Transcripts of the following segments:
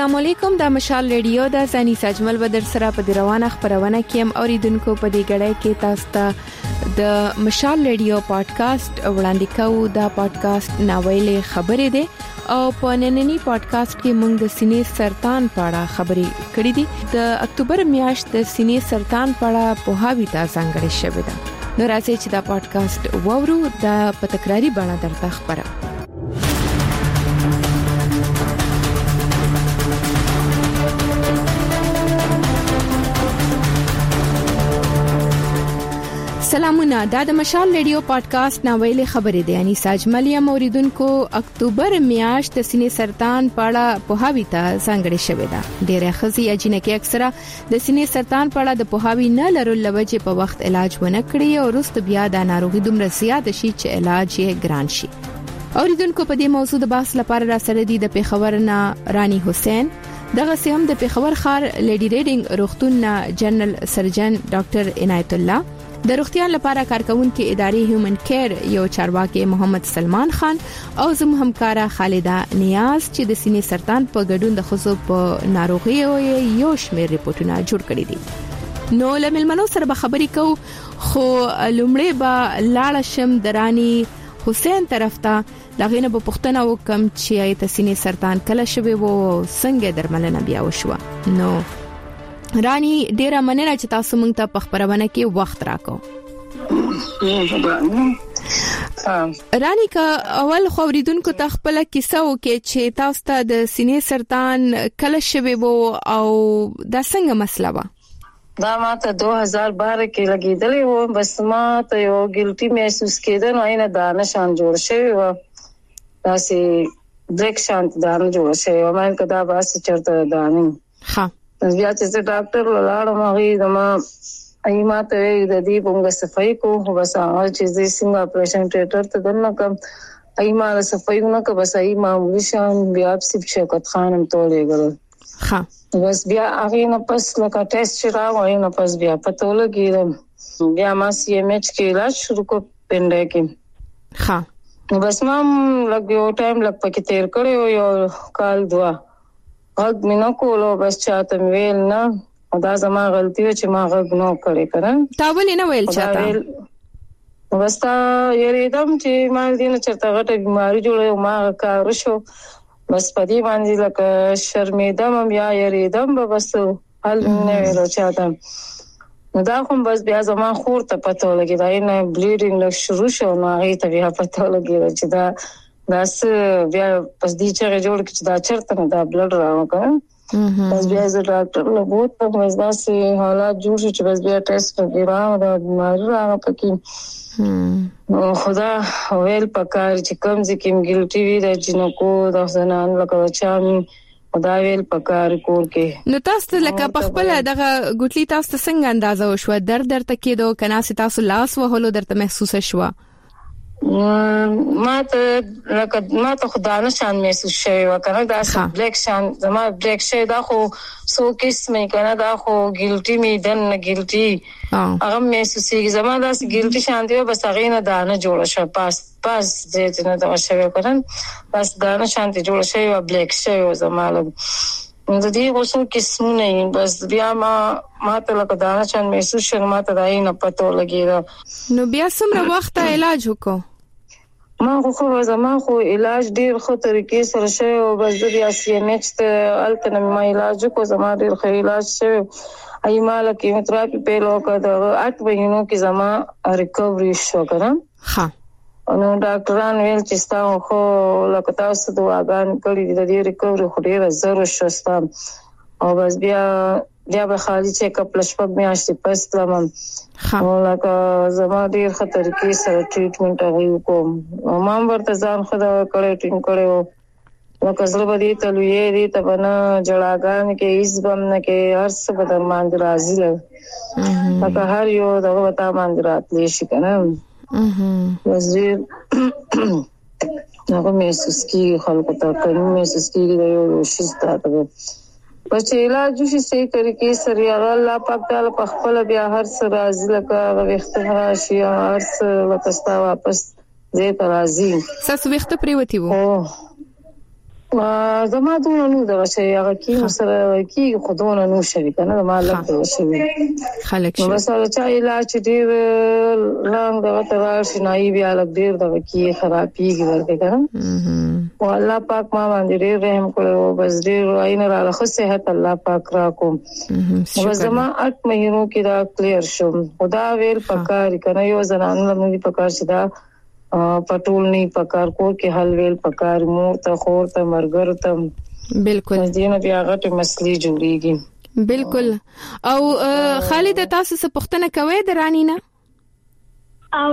السلام علیکم د مشال ریډیو د زنی سجمل بدر سره په روانه خبرونه کې هم اوریدونکو په دې غړې کې تاسو ته د مشال ریډیو پادکاسټ وړاندې کوو. دا پادکاسټ ناویلې خبرې ده او په نننی پادکاسټ کې موږ د سینې سرطان په اړه خبرې کړې دي. د اکتوبر میاشت د سینې سرطان په اړه په هاوی تاسو څنګه شوي ده. نو راځي چې دا پادکاسټ وورو د په تکراری بڼه درته خبره. سلامونه، دا د مشال ریډیو پادکاسټ ناویلې خبرې ده. یعنی ساجملیا موریدونکو اکتوبر میاشت د سینې سرطان په اړه په هاوی ته څنګه شوي ده. ډېر خزي اجنکه اکثره د سینې سرطان په اړه د په هاوی نه لرل لوجه په وخت علاج ونه کړی او وروسته بیا د ناروغي دومره زیات شي چې علاج یې ګران شي. اوریدونکو په دې موضوع د بحث لپاره را سره دي د پیښور نه رانی حسین، دغه سیم د پیښور ښار لیډي ریډینګ روغتون نه جنرال سرجن ډاکټر عنایت الله، د روغتیا لپاره کارکونکو ادارې هیومن کیر یو چارواکي محمد سلمان خان او زموږ همکارا خالده نیاز چې د سینې سرطان په ګډون د خصوص په ناروغي او یو شمېر ریپورتونه جوړ کړي دي. نو لملمنو سره به خبرې کوو، خو لومړی به لاړ شم درانی حسین طرف ته. لغینه په پښتنه وکم چې د سینې سرطان کله شوی وو څنګه درملنه بیا وشو. نو رانی ډیره مننه چې تاسو موږ ته په خبرونه کې وخت راکو. رانی کا اول خوریدونکو ته خپل کیسه وکي چې تاسو ته د سینې سرطان کله شوی وو او دا څنګه مسله و؟ دا ماته 2012 کې لګیدلې و، بس ما ته یو ګلټي محسوس کېده، نو اینه دا نشان جوړ شوی و، دا سي بریک شانت دا نه جوړ شوی و. مې کدا باس چرته دا نه ها بیا چې ډاکټر لاړم هغه دما ایمه ته د دې پونګه صفای کو، بس هغه چې زې څنګه اپریشن تھیټر ته دنه کوم ایمه صفای نه کو، بس ایمه وشان بیا سپ شوکت خانم تولې غل ها بس بیا هغه نه پس لکه ټیسټ راوای نه پس بیا پاتولوژي بیا ما سی ام ایچ کې علاج شروع کو پنده کې. ها بس ما لګیو ټایم لګ پکې تیر کړو یو کال دوا غږ مینه کولو، بس چاته ویل نه، دا زما غلطي و چې ما غږ نو کړې کړم. تا ولې نه ویل چاته؟ بس تا یریدم چې ما دې نه چرته غټه بیماری جوړه ما کار شو، بس پدې باندې لکه شرمېدم یا یریدم، بس حل نه ویل چاته. دا کوم بس بیا زما خور ته پته ولګی دا نه بلیډینګ لږ شروع شو، نو هغه ته بیا پته ولګی چې دا بس بیا پس دې چې جوړ کې دا چرته نه دا بلډ راوکړ. بس بیا زه ډاکټر له بوت په مزداسي حالات جوړ شو چې بس بیا ټیسټ وکړم دا بیماری راغله پکې. خدا ویل پکار چې کم ځکه ګلټي وی د جنکو د زنان لکه چامي خدا ویل پکار کور کې. نو تاسو لکه په خپل دغه ګوتلی تاسو څنګه اندازه وشو درد تکې دو کنا سي تاسو لاس وهلو درته محسوس شو؟ ما ته خدا نشان محسوس شوی وکنه، دا بلیک شان زما بلیک شي دا خو سو قسمه کنه، دا خو ګلټي می دن ګلټي هغه محسوسي زما دا ګلټي شان دی، بس هغه نه دا نه جوړ شو پاس دې نه دا شوی کړن، بس دا نه شان دی جوړ شوی او بلیک شي زما له د دې وسو قسمه نه، بس بیا ما ته لکه دا نشان محسوس شو، ما ته دا نه پته لګیږي. نو بیا څومره وخت علاج وکړو؟ ما خو زما خو علاج ډیر خو طریقې سره شوی او بس بیا سی ام ایچ ته الته ما علاج کو زما ډیر خو علاج شوی، ایماله کیموتراپي په لوکه د 8 مهینو کې زما ریکوري شو کړم. ها نو ډاکټران ویل چې تاسو خو لکه تاسو دواګان کړی د دې ریکوري خو ډیر زر شوسته، او بس بیا به خالي چیک اپ لشپک میاشتې پس تلم. او لکه زما ډیر خطر کې سره ټریټمنټ غوښ کوم، ما ورته ځان خدا کړې ټینګ کړو، لکه زړه باندې تلوي دي ته بنا جړاګان کې ایز بم نه کې هر څه بدر مان راځي لکه هر یو دغه وتا مان راتلی شي کنه. وزیر هغه محسوس کی خلکو ته کوي محسوس کیږي د یو شي ستاسو پس علاج شي صحیح طریقې سره الله پاک تعالی په خپل بیا هر څه راځي لکه وخت راشي هر څه وکستا واپس زه ته راځي. تاسو وخت پریوتی وو؟ زما دونه نو دا شي هغه کې سره کې خودونه نو شوی کنه ما لږ شوی خلک نو بس چا علاج ډیر لنګ دا تراشي نای بیا لږ ډیر دا کې خرابېږي ورته کنه او الله پاک ما باندې ډیر رحم کړو بس ډیر عین را له صحت الله پاک را کوم بس زما 8 مهینو کې دا کلیر شو خدا ویل پکار کنه یو زنانو لمنې پکار شدا پټول نه پکار کو کې حل ویل پکار مور ته خور ته مرګر ته بالکل دینه بیا غټه مسلې جوړيږي بالکل او خالد تاسو څه پوښتنه کوي د رانی نه او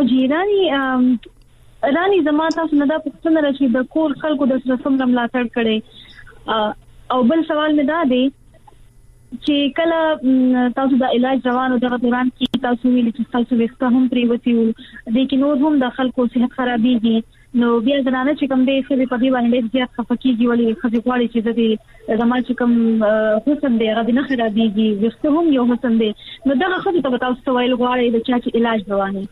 رانی زما تاسو نه دا پوښتنه راشي د کور خلکو د رسم ملاتړ کړي او بل سوال مې دا دی چې کله تاسو د علاج روانو دغه دوران کې تاسو ویل چې تاسو وسته هم پریوتی وو د کې نور هم د خلکو صحت خرابېږي نو بیا ځنانه چې کوم دې څه په دې باندې زیات خفقېږي ولې خځې غواړي چې د زما چې کوم حسن دی هغه نه خرابېږي وسته هم یو حسن دی نو دغه خځې ته تاسو ویل غواړي د چا چې علاج رواني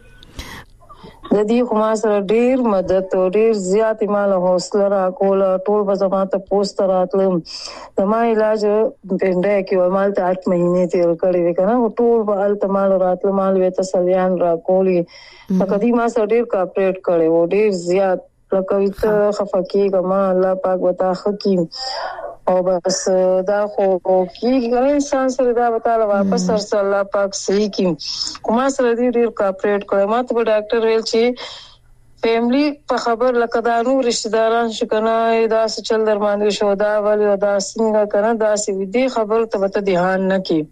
د دې خو ما سره ډیر مدد او ډیر زیات مال حوصله را کول ټول به زما ته پوسټ راتلم زما علاج پنده کې مال ته 8 مهینه تیر کړی وکنه ټول به التمال راتل مال وې تسلیان را کولی کدی ما سره ډیر کاپریټ کړي و ډیر زیات لکه خفقي کما الله پاک وتا حکیم او بس دا خو کیږي انسان سره دا وتاله واپس سره الله پاک صحیح کی کومه سره ډیر کاپریټ کوي ما ته ډاکټر ویل چې فیملی په خبر لکه دا نو رشتہ داران شکنه دا څه چل در باندې شو دا ولې دا څنګه کنه دا څه دې خبر ته به ध्यान نه کی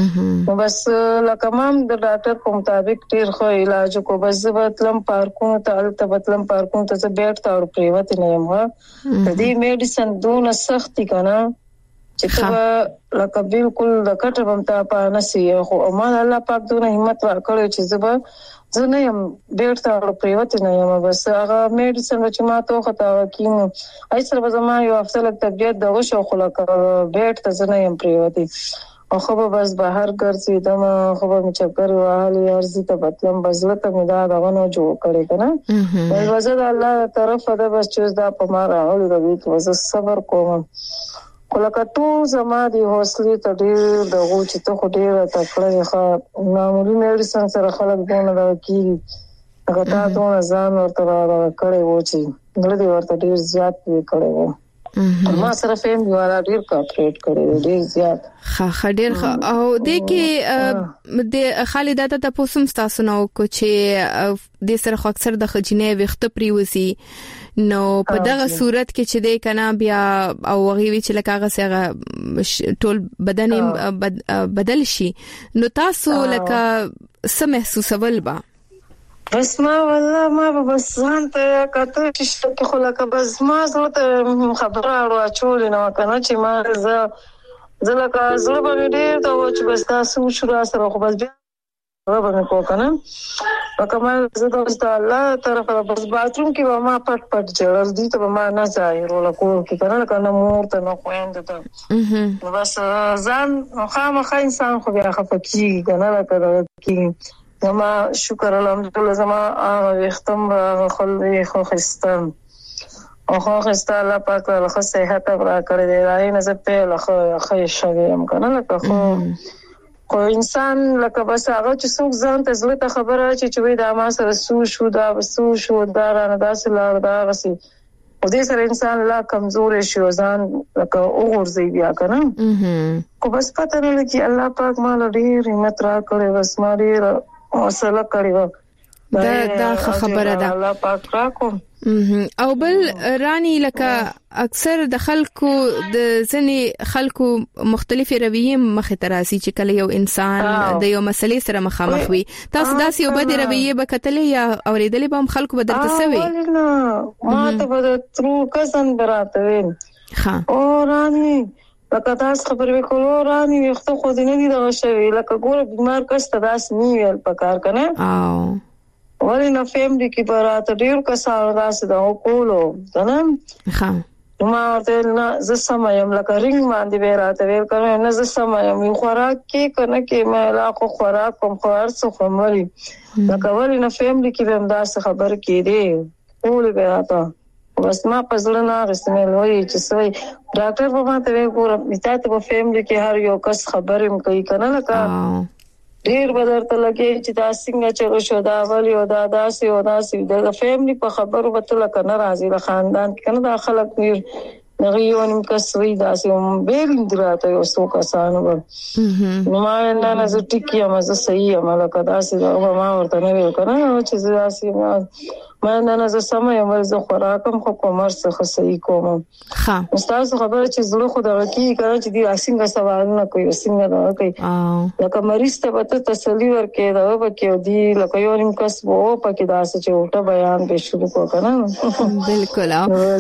بس لکه مام د ډاکټر په مطابق ډیر خو علاج کو بس زبتلم پارکونو ته التبتلم پارکونو ته بیٹھ تا او پریوت نه یم ها دې میډیسن دونه سختي کنه چې ته لکه بالکل د کټه بمتا په نسی خو ما الله پاک دونه همت ورکړي چې زنه یم بیٹھ تا او پریوت نه یم بس هغه میډیسن چې ما ته خطا کینو ایسر به زما یو هفته لک طبيعت دغه شو خلک بیٹھ ته زنه یم پریوت او خو بس بهر ګرځي دمه خو به چکر واهلي ارزي ته بتلم بزلته مې دا غونو جوړ کړي کنه بل وزد الله طرف ده بس چې دا په ما راول دوی چې وز صبر کوم کله ټول زما دي حوصله ته ډېر دغه چې ته خو ډېر تکړه ښه معمولی میډیسن سره خلک دونه دا کیږي هغه تا دونه ځان ورته کړي و چې دغه ورته ډېر زیات کړي و ما سره فهم والا ډیر کاپریټ کړی ډیر زیات ښه ډیر او د کې د خالد ته پوسم تاسو نو کو چې د سره خو اکثر د خجینې وخت پریوسی نو په دغه صورت کې چې د کنا بیا او غوي چې لکه هغه ټول بدن بدل شي نو تاسو لکه سم محسوسول با بس ما والله ما بس ځان ته کته چې خو لکه بس ما زړه ته خبره راچول نه کنه چې ما زلکه زړه باندې ډېر دا و چې بس تاسو شروع سره خو بس بیا ربه کو کنه لکه ما زه د الله طرفه بس باتروم کې ما پټ جوړل دي ته ما نه ځای رولا کو کې کنه کنه مور ته نه خويند ته بس ځان خامخا انسان خو بیا خفقي کنه لکه کې زما شکر الحمدلله زما وختم خلې خو خستم او خو خسته الله پاک له صحت را کړې دی راي نه زه په له خو شوم کنه لکه خو انسان لکه بس هغه چې څوک ځان ته زړه ته خبره چې وې دا ما سره سو شو دا رانه داسې لار دا غسي او دې سره انسان لا کمزور شي ځان لکه وګورځي بیا کنه کو بس پته نه لګي الله پاک مال ډېر همت را کړې بس ما ډېر حوصله کړې و دا خبره ده الله پاک راکو او بل رانی لکه اکثر د خلکو د ځنی خلکو مختلفي رویه مخ تراسي چې کله یو انسان د یو مسلې سره مخامخ وي تاسو داسې یو بد رویه به کتلې یا اوریدلې به خلکو به درته سوي ما ته به ترو کسان براته وین او رانی لکه تاسو خبرې وکړو رانی وخت خو دې نه دی دغه شوی لکه ګور بیمار کس ته داس نی ویل پکار کنه ولی نه فیملی کې برات ډیر کسان راس دا کولو کنه ما ورته نه ز سمایم لکه رنګ باندې بیراته ویل کنه نه ز سمایم خوراک کې کنه کې ما لا خو خوراک کوم خور څه خمري لکه ولی نه فیملی کې هم داس خبر کې دی کول بیراته بس ما پزړه نه غسمه لوي چې سوي ډاکټر په ماته وګوره میته په فیملی کې هر یو کس خبرم کوي کنه لکه ډیر بدرته لګي چې دا څنګه چې شو دا ولی او دا داسې او داسې د فیملی په خبرو وته لکه ناراضي له خاندان کنه دا خلک ډیر نغيون کسوي داسې بیل دراته یو څو کسانو نو ما نه زه ټیکي ما زه صحیح عمل کدا سي ما ورته نه ویل کنه چې داسې ما نه زه سم یم زه خوراکم خو کومر څه صحیح کوم ها استاد خبره چې زړه خو دغه کی کنه چې دی اسینګه سوالونه کوي اسینګه دا کوي لکه مریض ته به تسلی ورکې دا به کې دی لکه یو نیم کس وو پکې داسې چې وټه بیان به شروع وکړه بالکل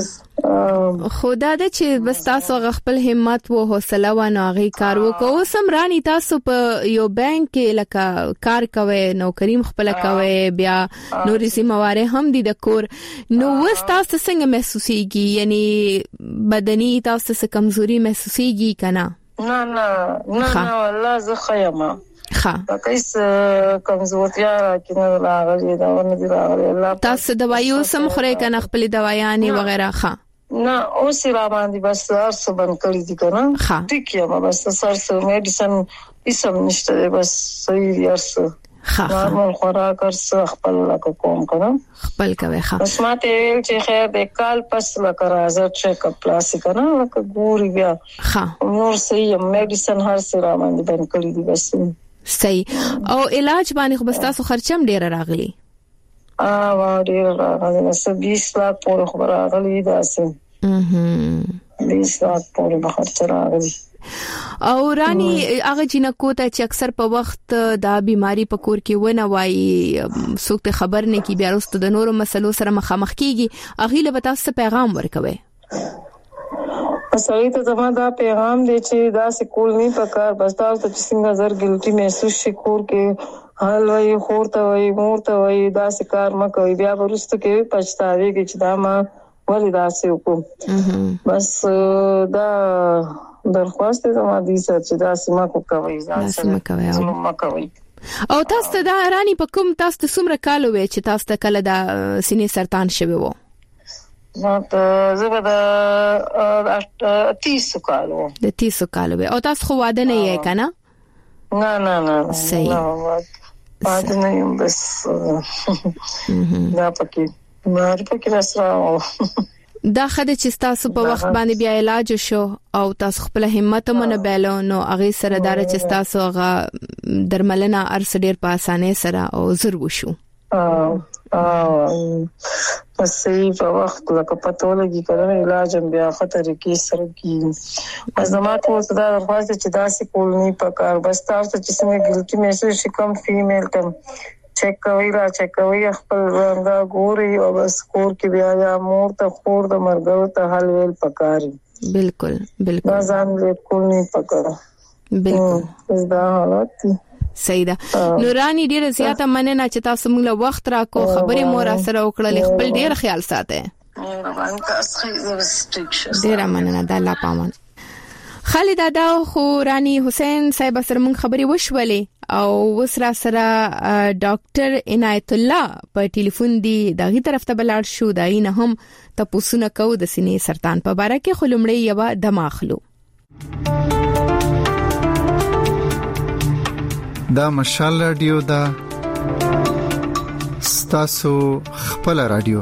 خدا دې چې بس تاسو خپل همت او حوصله و ناغي کار وکاو سمرانی تاسو په یو بانک کې لکه کار کوي نوکریم خپل کوي بیا نورې سیمواره هم دي د کور نو وستاسو څنګه محسوسيږي یعنی بدني تاسو څه کمزوري محسوسيږي کنه نه والله زه خیمه کیس کمزورتیا راکنه راغلی دا ونه دی راغلی الله تاسو دوایو سم خوري کنه خپل دوايانې وغیرہ ښه نه اوس را باندې بس ارسو بند کړی دي کنه ټیک یم بس سرسو میډیسن اسم نشته بس صحیح ارسو نورمال خوراک ارسو خپل لکه کوم کنه خپل کوي بس ماته چې خیر د کال پس لکه راځه چیک اپ کلاسیک کنه لکه ګوري بیا نور صحیح میډیسن هر څه را باندې بند کړی دي بس صحیح او علاج باندې خو بس تاسو خرچم ډیر راغلی ډیر راغلی بس 20 لک پورې خبر راغلی دا سم 20 لک پورې به خرچ راغلی او رانی هغه جنکو ته چې اکثر په وخت دا بیماری په کور کې ونه وای څوک ته خبر نه کی بیا وروسته د نورو مسلو سره مخامخ کیږي اغه له تاسو پیغام ورکوي صحیح ته زما دا پیغام دی چې دا سکول نه پکار بس تاسو ته څنګه زر ګلټي محسوس شي کور کې حال وای خورته وای مورته وای دا سکار ما کوي بیا ورسته کې پښتاوي کې چې دا ما ولې دا سې وکم بس دا درخواست زما دي چې دا سما کو کوي ځان سره ما کوي او تاسو دا رانی په کوم تاسو څومره کال وې چې تاسو ته کله دا سینې سرطان شوی وو نو ته زه د 30 کالو او تاسو خو واده نه یې کنه نه صحیح واده نه یم بس دا پکې راځو دا خدای چې تاسو په وخت باندې بیا علاج شو او تاسو خپل همت مونږ بیلو نو هغه سره دار چې تاسو هغه درملنه ارس ډیر په اسانه سره او زر وشو بس په وخت لکه پاتولوژي کړه علاج بیا خطر کې سره کی زما ته صدا ورغواړي چې داسې کول نه پکار بس تاسو چې څنګه ګلټي محسوس شي کوم فیمیل تم چیک کوي خپل رنګ ګوري او بس کور کې بیا یا مور ته خور د مرګو ته حل ویل پکاري بالکل ځان له کول نه پکار بالکل دا حالت صحیح ده نورانی ډیر زیاته مننه چې تاسو موږ له وخت راکو خبرې مور سره وکړل خپل ډیر خیال ساته ډیر مننه د الله پامان خالد ادا خو رانی حسین صاحب سره موږ خبرې وشولې او وسرا سره ډاکټر عنایت الله په ټلیفون دی دغه طرف ته بلار شو دای نه هم تاسو نه کو د سینې سرطان په اړه کې خلمړې یو دماغلو دا مشال رادیو دا ستاسو خپل رادیو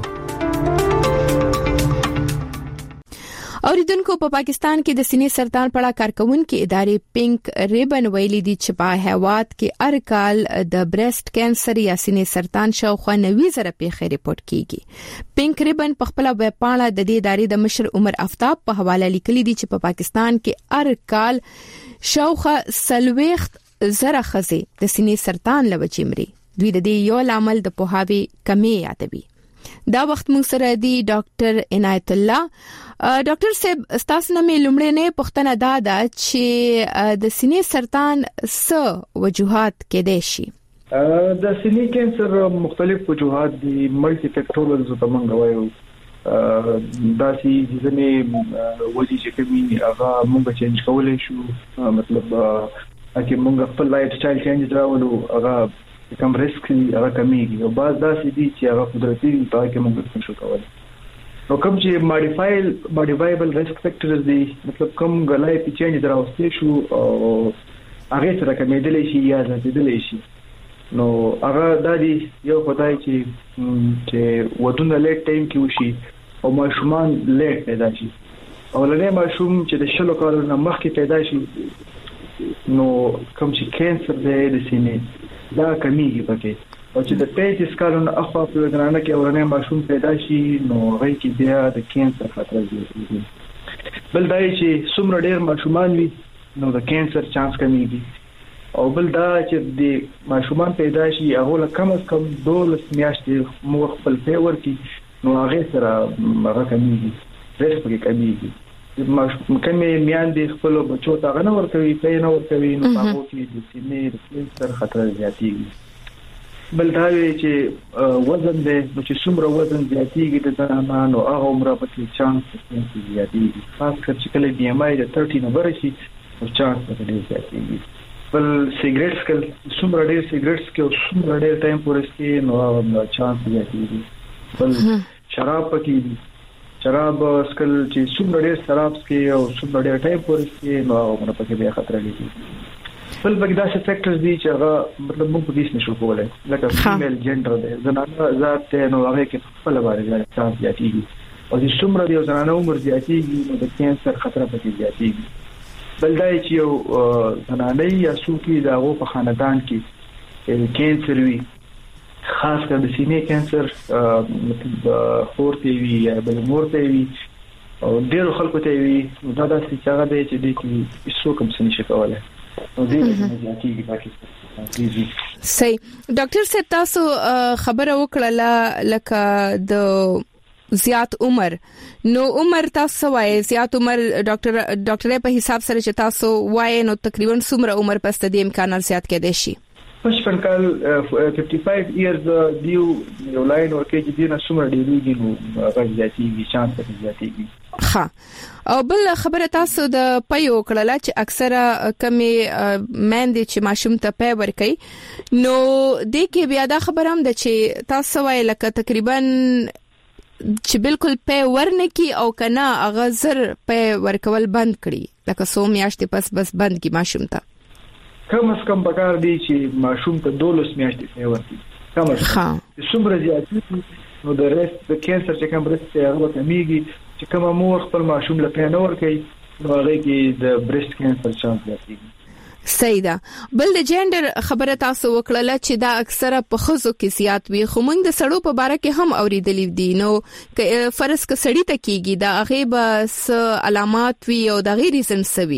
اوریدونکو په پاکستان کې د سینې سرطان په اړه کارکونکو ادارې پینک ریبن ویلي دي چې په هیواد کې هر کال د بریسټ کینسر یا سینې سرطان شاوخوا 90,000 پیښې ریپورت کیږي. پینک ریبن په خپل ویب پاڼه د دې ادارې د مشر عمر آفتاب په حواله لیکلي دي چې په پاکستان کې هر کال شاوخوا 40,000 خزې د سینې سرطان لوجې مري. دوی د دې یو عامل د پوهاوي کمی یادوي. دا وخت موږ سره دی ډاکټر عنایت الله. ډاکټر صاحب تاسو نه مې لومړی نه پوښتنه دا چې د سینې سرطان څه وجوهات کېدای شي؟ د سینې کینسر مختلف وجوهات دي، ملټي فیکټورل زه موږ وایو. دا چې ځینې وجې چې کومي هغه موږ چینج کولای شو، مطلب چې موږ خپل لایف سټایل چینج راولو هغه کوم ریسک هغه کمیږي، او بعض داسې دي چې هغه قدرتي طریقې موږ نشو کولای. نو کوم چې ماډیفایبل ریسک فیکټرز دي مطلب کوم غلای په چینج دراوستي شو او هغه سره کمیدلې شي یا زیاتېدلې شي نو هغه د دې یو خدای چې ودونه لیټ ټایم کې وشي او ماشومان لیټ پیدا شي او لنه ماشوم چې د شلو کالو نه مخکې پیدا شي نو کوم چې کینسر دی د سینې دا کمیږي پکې او چې د 35 کالو نه اخوا په ځانانه کې ورنه ماشوم پیدا شي نو هغه کې بیا د کینسر خطر زیاتېږي بل دا چې څومره ډېر ماشومان وي نو د کینسر چانس کمیږي او بل دا چې د ماشومان پیدا شي هغه له کم از کم 12 میاشتې مور خپل پیور کې نو هغه سره هغه کمیږي ریسک کې کمیږي ماشوم کمه میان د خپل بچو ته غنه ورکوي په نه ورکوي نو هغه کې د سینې د کینسر خطر زیاتېږي بل دا چې وزن دی نو چې څومره وزن زیاتېږي د زنانو هغه عمر په کې چانس زیاتېږي خاص کر چې کله بي ام آی د 30 نه ورشي او چانس په دې زیاتېږي بل سیګریټ سکل څومره ډېر سیګریټ سکل څومره ډېر ټایم پورې نو چانس زیاتېږي بل شراب پکې شراب سکل چې څومره ډېر شراب سکي او څومره ډېر ټایم پورې نو هغه په کې بیا خطر لري بل بګ داسې فیکټرز دي چې هغه مطلب موږ په دې نشو کولای لکه فیمیل جندر دی زنانه ذات نو هغه کې خپل باندې چانس زیاتېږي او چې څومره دی زنانه عمر زیاتېږي نو د کینسر خطر پکې زیاتېږي بل دا چې یو زنانه یا څوک د هغه په خاندان کې کینسر وي خاص کر د سینې کینسر مطلب خورته وي یا بل مورته وي او ډېر خلکو ته وي دا داسې چې هغه دی چې د کې څوک هم څه نشي کولای نو دې زیاتېږي پاکستان صحیح ډاکټر صاحب تاسو خبره وکړه لکه د زیات عمر نو عمر تاسو وایي زیات عمر ډاکټر په حساب سره چې تاسو وایي نو تقریبا څومره عمر پسته د امکانات زیات کېدای شي 55 کال 55 ایرز دیو یو لاین ورکه چې دینه څومره ډیریږي نو هغه زیاتېږي چانس زیاتېږي ها او بل خبره تاسو د پيو کړل چې اکثره کمی مېندې چې ماشوم ته پي ورکي نو د کې بیا دا خبره هم ده چې تاسو وایي لکه تقریبا چې بالکل پي ورنکي او کنه اغه زر پي ورکول بند کړي لکه سو میاشتې بس بند کی ماشوم ته کم از کم بګار دی چې ماشوم ته 12 میاشتې پي ورکي کم از کم څومره زیاتې نو د ریسک د کینسر چې کوم ریسک هغه کمیږي چې کوم مور خپل ماشوم له پي نه ورکي نو هغه کې د بریسټ کینسر چانس زیاتېږي صحیح ده بل د جندر خبره تاسو وکړه چې دا اکثره په خزو کې زیات وي خو موږ د سړو په باره کې هم اوریدلې دي نو فرض ک سړی ته کیږي دا هغه بس علامات وي او د غیر ریزن سوي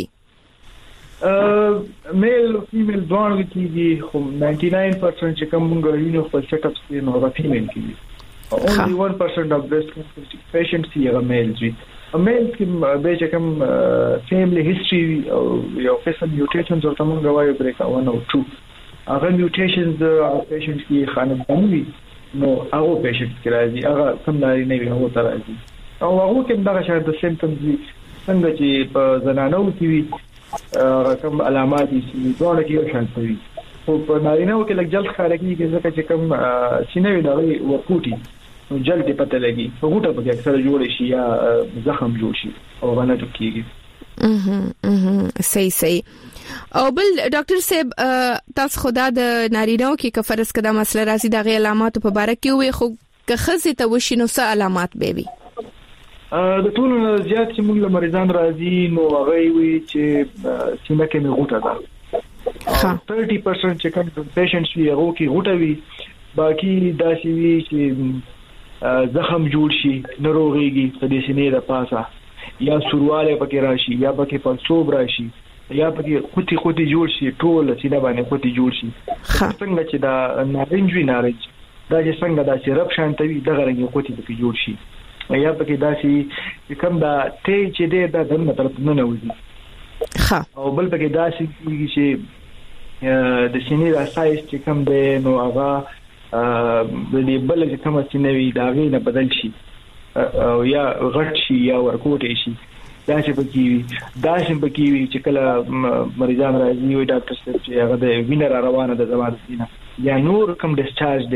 میل او فیمیل دوه کیږي خو 99% چې کوم موږ وینو خپل چیک اپ کې نو هغه فیمیل کیږي only 1% of breast cancer patients هغه میل دي میل کې به چې کوم فیملی هیستوري او یو قسم میوټیشنز او تمام غواړي بریک 1 او 2 هغه میوټیشنز او پیشنټ کې خانداني نو هغه پیشنټ کې راځي هغه کوم لري نه وي هغه راځي او هغه کې دغه شاید د سیمپټمز څنګه چې په زنانو کې وي کوم علامات دي چې دوه کې شان کوي او په نارینه کې لږ جلد خارجي کې ځکه چې کوم سینې دغه ورکوټي نو جلد پته لګي په ګوټه په اکثر جوړ شي یا زخم جوړ شي او باندې ټکیږي صحیح او بل ډاکټر صاحب تاسو خدا د نارینهو کې کفرس کده مسله راځي د غي علامات په اړه کې وي خو که خزه ته وشي نو څه علامات به وي د ټول زیات چې موږ له مریضان راځي نو هغه وي چې سینه کې غوټه ده 30% چې کوم پیشنټس وي هغه کې غوټه وي باقي دا شي وي چې زخم جوړ شي ناروغيږي په دې سینې د پاسه یا سورواله پکې راشي یا پکې پړسوب راشي یا پکې خوتي جوړ شي ټول سینه باندې خوتي جوړ شي څنګه چې دا نارنج دا چې څنګه دا سیرپ شانتوي دغه رنګ خوتي پکې جوړ شي یا پکې دا چې کوم دا ته چې دې دا دنه طرف نه نوځي او بل پکې دا چې د سینې د سایز چې کوم دی نو هغه د دې بل چې کوم چې نوې داغې نه بدل شي او یا غټ شي یا ورکوټ شي دا چې پکې وي چې کله مریضان راځي وي ډاکټر صاحب چې هغه د وینر روانه د زماد سینه یا نور کوم ډیسچارج دی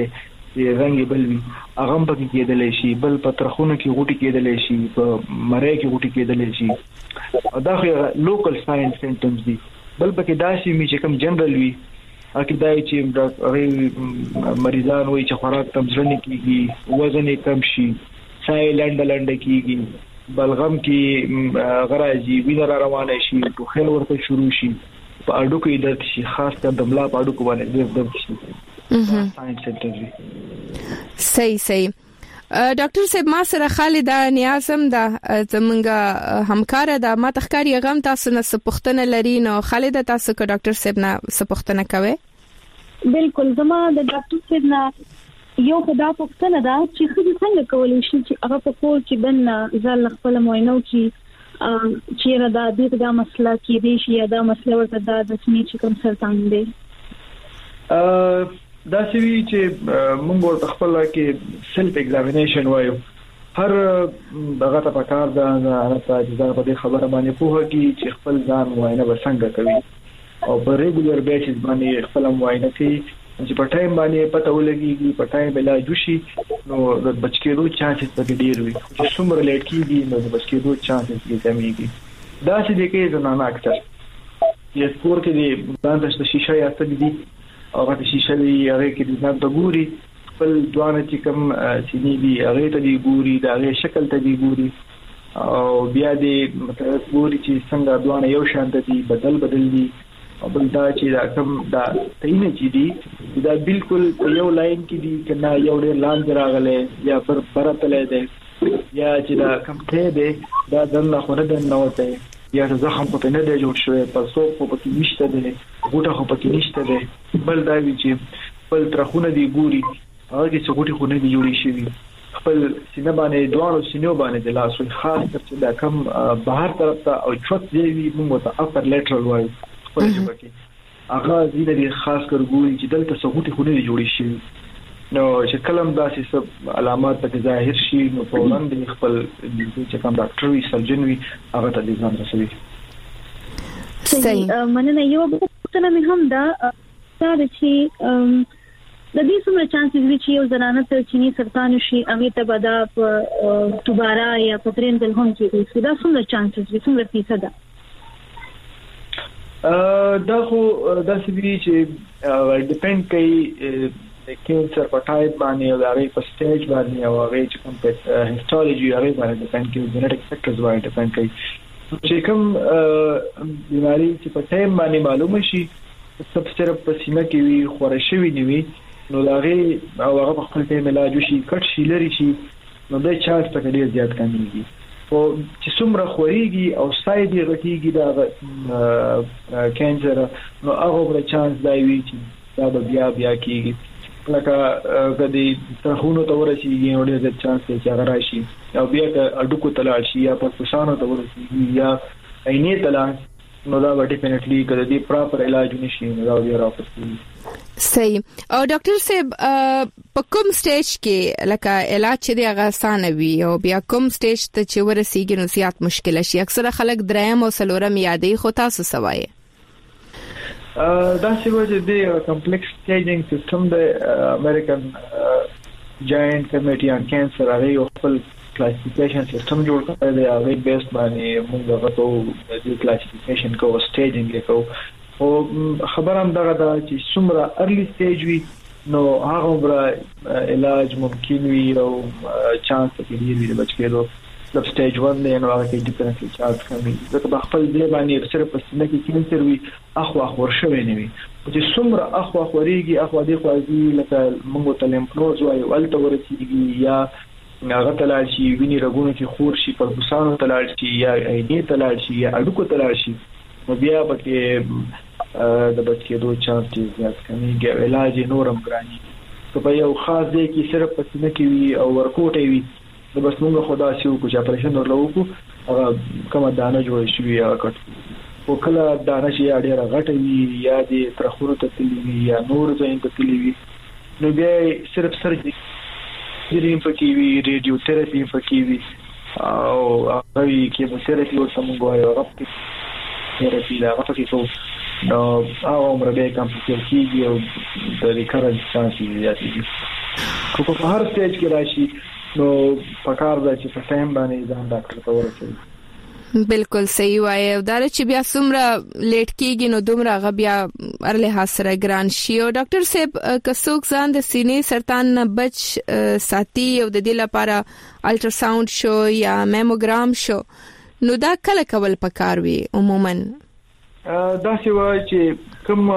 چې رنګ بل وي هغه هم پکې کېدلی شي، بل په ترخونه کې غوټي کېدلی شي، په مری کې غوټي کېدلی شي. دا خو لوکل ساين سمپټمز دي. بل پکې داسې می چې کوم جنرال وي اکه دای چې د مریضان وي چې خوراک کم ځلني کیږي، وزن کم شي، سای لنډ کیږي، بلغم کې غراجي وینه روانه شي، ټوخل ورته شروع شي، په اډو کې درد شي، خاص کر د ملا په اډو کې باندې درد شي. ساين سمپټمز. صحیح. ډاکټر صاحب ما سره خالد نیازم دا زمونږه همکار ده، ما تخکاری غم تاسو نه سپختنه لري، نو خالد تاسو کو ډاکټر صاحب نه سپختنه کوي؟ بالکل زما د ډاکټر صاحب نه یو خدا پختنه دا چې څنګه کولای شي چې هغه په کور کې بن ځل خپل معاینه وکړي چې را د دې د مسله کې دی شي یا د مسله ورته د سمې چې کوم سرطان دی. دا سوي چې موږ ورته خپل کې سلف ایگزامینیشن وایو. هر دغه ته پکار ده چې دا په دې خبره باندې پوهه کی چې خپل ځان معاینه وسنګ کوي او په ریګولر بیسس باندې خپل معاینه کوي چې په ټایم باندې پته ولګي، په ټایم علاج وشي، نو د بچ کېدو چانسز پکې ډیر وي. چې څومره لیټ کیږي نو د بچ کېدو چانسز کې کمیږي. دا چې د کې زنانه اکثر یې سپور کې دي باندې د شیشه یا ستدي دي او د شیشه دی هغه کې د ځان د ګوري خپل دوانه چې کوم سینې دی هغه ته دی ګوري، دا هغه شکل ته دی ګوري او بیا دې مطلب ګوري چې څنګه دوانه یو شان دي بدل دي او بل دا چې دا کوم دا تینه چې دي دا بالکل یو لاین کې دي کنه یو ډېر لاندې راغله یا پر پرتلې ده یا چې دا کوم ته ده دا دنه خو نه دنه وته یا زخم په نه دی جوړ شوی، پرسو په پکې نشته دی، غوټه خو پکې نشته دی، بل دا وی چې خپل ترخونه دی ګوري هغه چې غوټه خو نه دی جوړی شوی، خپل سینه باندې دوانو سینو باندې د لاس خاص تر چې دا کم بهر طرف ته او چوت دی موږ ته اپر لیټرل وایي خپل ژبه کې هغه زیاده دی خاص کر ګوري چې دلته غوټه خو نه دی جوړی شوی. نو چې کلم داسې سب علامات په ظاهر شي نو فوراً د خپل چې کوم ډاکټر وي سرجن وي هغه ته ځان رسوي. صحیح. مننه. یو څه نه هم دا چې د دې څومره چانسز دي چې یو زنانه ته چینی سرطان شي هغه ته به دا دوباره یا په دریم ځل هم کېږي. دا څومره چانسز دي، څومره فیصد ده؟ دا خو داسې دي چې ډیپند کوي د کینسر په ټایپ باندې او هغه په سټیج باندې او هغه چې کوم په هیستولوژي هغه باندې ډیپند کوي، جنټیک فیکټرز باندې ډیپند کوي. چې کوم بیماری چې په ټایم باندې معلومه شي سب صرف په سینه کې وي خورش شوی نیوي نو هغه او هغه په خپل ټایم علاج شي کټ شي لري شي نو د چانس په ډیر زیات کمیږي. او چې څومره خوريږي او سايد یې غټيږي دا کینسر نو هغه پر چانس دی چې دا بیا کیږي. لکه کدي ترخونو ته ورسیږي نو ډېر چانس دی چې هغه راشي او بیا اډوکو تلاړ شي یا په پښانو ته ورسیږي یا عینې تلاړ نو دا ډیفینټلی کدي پراپر علاج نشي نو دا بیا راپسې. صحیح. او ډاکټر صاحب په کوم سټیج کې لکه علاج چې دی هغه آسان وي او بیا کوم سټیج ته چې ورسیږي نو زیات مشکل شي؟ اکثره خلک دریم او څلورم یادې خو تاسو سوای دا چې وجه دی کمپلیکس سټیجینګ سیستم د امریکن جاینټ کمیټي ان کینسر هغه خپل کلاسیفیکیشن سیستم جوړ کړی دی هغه بیس باندې موږ غوښتو د کلاسیفیکیشن کو سټیجینګ کو او خبر هم دغه دا چې څومره ارلی سټیج وي نو هغه بر علاج ممکن وي او چانس کې دی د بچ کېدو. د سټیج 1 نه نو هغه کې ډیفرنټلی چارج کوي ځکه په خپل ځای باندې صرف په سینه کې کینسر وي اخوا خور شوی نه وي چې څومره اخوا خوريږي اخوا دی خوازي لکه موږ ته لیمفنوز وایي ولته ورسیږي یا هغه تلاړ شي ویني رګونو کې خور شي پر بوسانو تلاړ شي یا عینې تلاړ شي یا اډوکو تلاړ شي نو بیا پکې د بچ کېدو چانس زیات کمیږي. علاج نورم ګراني که په یو خاص ځای کې صرف په سینه کې وي او ورکوټي وي د بس موږ خدا سيو کو چې اپریشن ورلوکو هغه کومه دانه جوړ شي یا کټ او کله دانه شي اړه غټوي یا د ترخورو ته تلوي یا نور ځای ته تلوي نو بیا صرف سرجري پکې وي ریډیو تھراپي پکې وي او هغه کیموتراپي او سمګوي هغه تھراپي دا پکې کو نو هغه عمر به کمپیوټر کیږي او د ریکارنس چانس زیاتېږي. خو په هر سټیج کې راشي نو پکار ده چې په ټایم باندې ځان ډاکټر ته ورسوي. بالکل صحیح وایي. دا چې بیا څومره لیټ کیږي نو دومره غ بیا ارله حاصله ګران شي. او ډاکټر صاحب کڅوک ځان د سینې سرطان نه بچ ساتي او د دې لپاره الټراساوند شو یا میموګرام شو نو دا کله کول پکار وي عموما؟ دا څه وایي چې کوم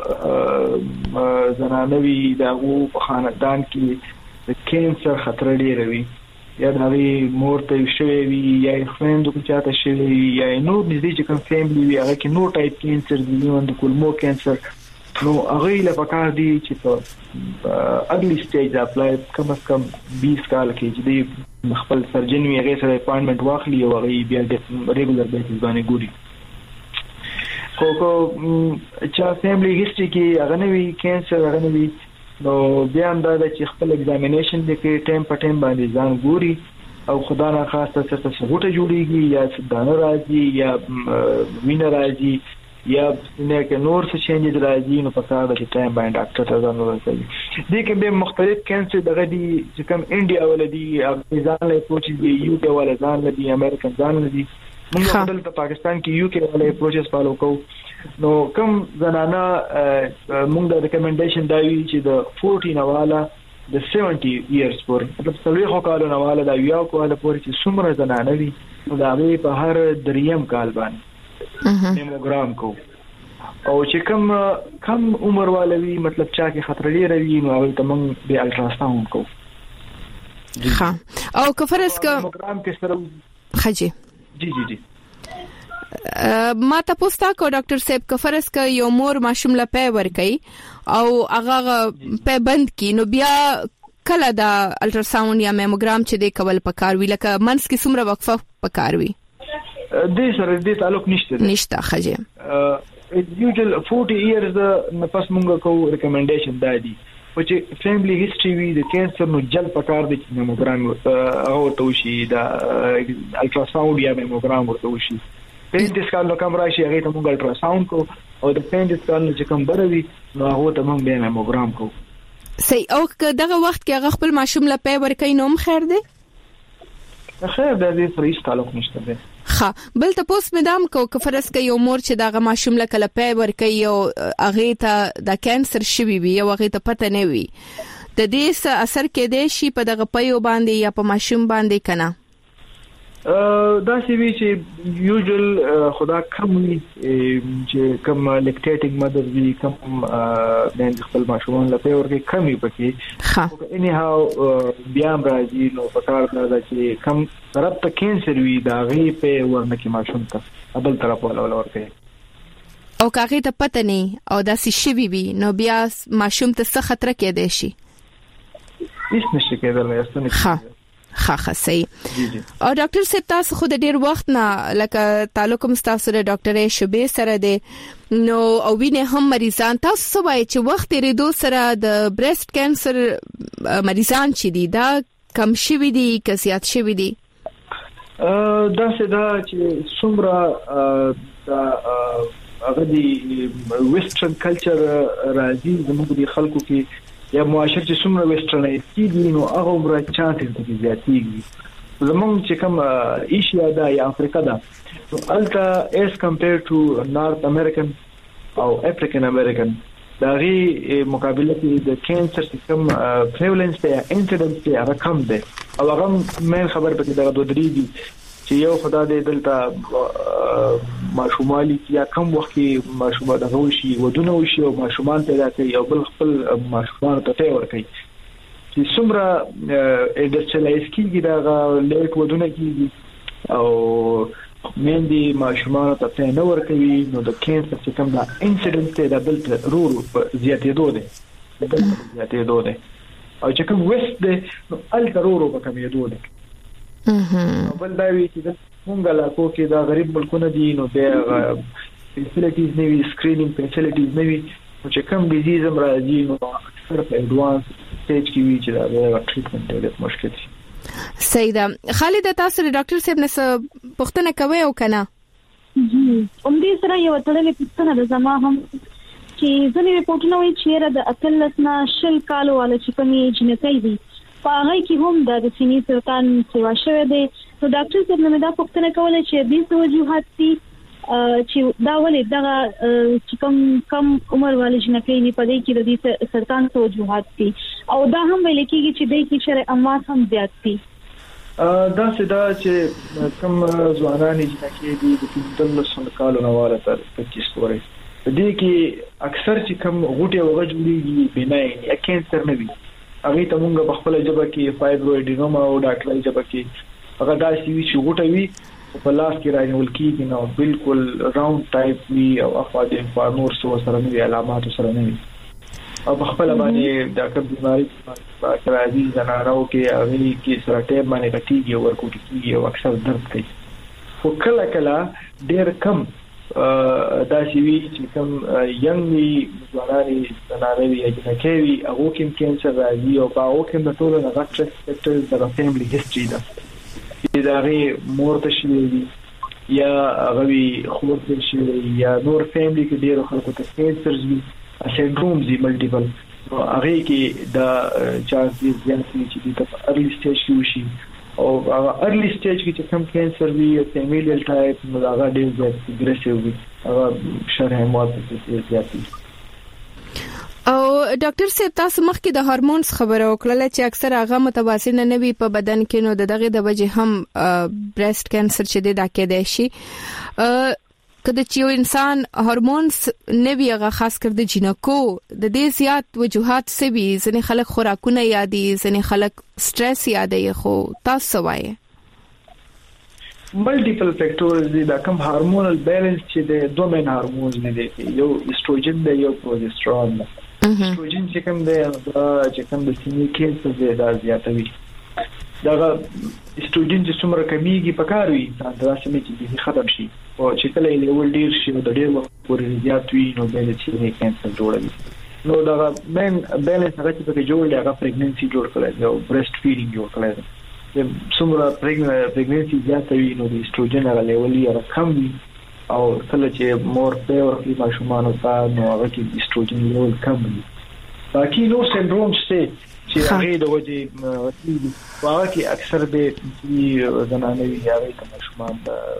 زنانوي دغه په خاندان کې د کینسر خطر ډیر وي یا د مور ته شوی وي یا خويندو کې چاته شوی وي یا نو نږدې چې کوم فیملی وي هغه کې نو ټایپ کینسر دی نو د کولمو کینسر نو هغه له پکار دی چې په اګلی سټیج اپلای کم از کم 20 کال کې چې خپل سرجن وي هغه سره اپاینټمنټ واخلي او هغه بیا د ریګولر بیسس باندې ګوري. کو چا فیملی هیستوري کې هغه نوی کینسر هغه نوی نو بیا هم دا چې خپل ایگزامینیشن د کې ټایم په ټایم باندې ځان ګوري او خدا نه خاصه څه څه جوړیږي یا دانه راځي یا وینه راځي یا نه کې نور څه چینج راځي نو په کار د ټایم باندې ډاکټر ته ځان ورسوي. دې کې به مختلف کینسر دغه دي چې کوم انډیا ولدي افغانستان له پروچ دي یو کې ولا ځان لدي امریکن ځان لدي موږ په پاکستان کې یو کې ولا پروسس فالو کوو. نو کوم زنانه موږ د ریکمنډیشن دا وی چې د 40 نواله د 70 ایرز پر مطلب سلوي کالو نواله دا یو کال پورې چې څومره زنانه وي نو دا به په هر دریم کال باندې میموګرام کو او چې کم عمر والوي مطلب چا کې خطر لري وي نو اول ته موږ به الټراساوند کو. ها او کفرس کا میموګرام کې سره خجي جی ما تاسو ته کو ډاکټر صاحب کفرس کا یو مور ماشوم لا پی ور کوي او هغه په بند کې نو بیا کله دا الټراساوند یا میموګرام چې د کول پکار وی لکه منس کې څومره وقفه پکار وی دې سره دې تعلق نشته خجه یوزل 40 ایرز نه پس مونږ کو ریکمنډیشن دادي چې فیملی هیستوري وی د کینسر نو جل پکار دي چې میموګرام ورته وشي دا الټراساوند یا میموګرام ورته وشي. پینځه کال نو کوم راشي هغه ته موږ الټراساوند کو او د پینځه کال چې کوم بروي نو هغه ته موږ به میموګرام کو. صحیح. او دغه وخت کې هغه خپل ماشوم لا پی ور کوي نوم خیر دی؟ خیر دی سره هیڅ تعلق نشته دی. ها بل تاسو مدام کو کفرس کې یو مور چې دغه ماشوم لا کله پی ور کوي او هغه ته د کانسر شوی وي او هغه ته پته نه وي د دې څه اثر کې دی شي په دغه پیو باندې یا په ماشوم باندې کنه؟ دا سی وی چې یوزل خدا کم چې کم لیکټیټینګ مدر وی کم د خپل ماشومان لپاره ورګه کمی پکې اني هاو بیا راځي نو پکار دا چې کم طرف ته کینسر وی دا غي په ورنه کې ماشوم ته بل طرف ولا ورته او کاغه ته پته نه او دا سی شوی وی نو بیا ماشوم ته څه خطر کې دی شي؟ هیڅ نشي کېدل نه خاصه صحیح. او ډاکټر صاحب تاسو خو د ډیر وخت نه لکه تعلق مستاسو د ډاکټر شوبې سره دی نو او وینه هم مریضان تاسو وایي چې وخت ریدو سره د بریسټ کانسر مریضان چې دي دا کم شوی دي که زیات شوی دي؟ دا چې څومره دا هغه دی ویسټرن کلچر راځي زموږ د خلکو کې یا معاشره چې څومره ویسټرنایز کیږي نو هغه عمره چانس دې زیاتېږي. زموږ چې کوم ایشیا دا یا افریقا دا نو الټا اس کمپیر ټو نارث امریکن او افریقن امریکن دا غي مقابله کې د کینسر سیستم پریوالنس ته انسیډنس ته هغه کم ده او هغه مې خبر پکې دا دوه درې دي چې یو خدای دې دلته ماشومالي یا کم وخت کې ماشومان د هوشي ودونه وشي او ماشومان پیدا کوي او بل خپل ماشومان ته ورکوي چې څومره انډستریالایز کیږي دا لیټ ودونه کیږي او مېندې ماشومان ته نه ورکوي نو د کینسر چې کوم دا انسیډنټ ته د بل رورو زیاتېدو ده او چې کوم وست ده نو الټرورو په کمیدو ده. بل دا وی چې مونږ لا کو کې دا غریب ملکونه دي نو د فیسیلیټیز نه وی سکرینینګ فیسیلیټیز نه وی چې کوم ډیزیز هم راځي نو اکثر په ایڈوانس سټیج کې وی چې دا ټریټمنټ ډېر مشکل دي. صحیح ده. خالد تاسو د ډاکټر صاحب نه پوښتنه کوي او کنه؟ دې سره یو تړلې پوښتنه ده زما هم چې ځینې ریپورټونه وایي چې د اتلسنا شل کالو والا چې کومې جنکۍ دي په هغه کې هم د سینې سرطان سیوا شوی دی. نو ډاکټر صاحب نو دا پوښتنه کوله چې دې وجوهات دي چې دا ولې دغه چې کم عمر والي جنکۍ نه پدې کې د دې سرطان وجوهات دي او دا هم ویل کېږي چې د کې شرع اموات هم زیات دي. دا چې کوم ځوانان جنکۍ دي د 15 کالو نه والا تر 25 پورې دې کې اکثر چې کوم غوټه وغجلېږي بنای یا کینسر نه وي هغه ته موږ په خپل جبه کې فایبرویډینوما او ډاکټرای جبه کې هغه داسې وی چې غوټه وي په لاس کې راځول کېږي نو بالکل راوند ټایپ وی او افاده په نور څه سره نه علامات سره نه وي او په خپل باندې دا کوم بیماری په راځي زنارو کې هغه کې سره ټیب باندې کټیږي او ورکوټ کېږي او اکثر درد کوي. خو کله ډېر کم دا شوی چې کوم ینګ ځوانان زنانه وي چې کوي هغه کې کینسر راځي او په هغه کې د ټولو غټ فیکټرز د فیملی هیستوري ده چې دا غي مورته شي یا هغه خورته شي یا نور فیملی کې ډېر خلکو ته کینسرز وي سندرومز دي ملټیپل هغه کې دا چانس دي چې د ارلی سټیج کې وشي او ارلی سټیج کې چې کوم کینسر وي او فیمیلیل ټایپ نو هغه ډېر زیات اګریسیو وي هغه شرح مواد زیات دي. او ډاکټر صاحب تاسو مخکې د هورمونز خبره وکړه چې اکثر هغه متوازن نه وي په بدن کې نو دغه د وجه هم برېست کانسر چې دا کېدای شي. کله چې یو انسان هورمونز نه وي هغه خاص کر د جینکو د دې زیات وجوهات سوي ځنې خلک خوراکونه یادي ځنې خلک سټرس یادي خو تاسو وایي ملټیپل فیکټورز دي دا کوم هورمونل بیلانس چې د دوه مین هورمونز نه دي یو ایستروجن دی یو پروجسترون دی. ایستروجن چې کوم دی چې کوم د سینې کینسر دی دا زیاتوي دا ایستروجن چې څومره کمیږي پکاروي دا سمې چې ختم شي او چې کله یې لیول ډیر شي د ډیر وخت پورې زیات وي نو بل چې کینسر جوړوي. نو دا مین بیلانس هغه چې په جوړ دی هغه پریګننسي جوړ کړي او برېست فیډینګ جوړ کړي څومره پریګننسي زیات وي نو د ایستروجن هغه لیول یې کم وي او کله چې مور پیور کې ماشومان او تا نو هغه کې ایستروجن لیول کم وي. باقي نو سندروم چې هغه د وجه هغه کې اکثر به زنانه وي هغه کوم ماشومان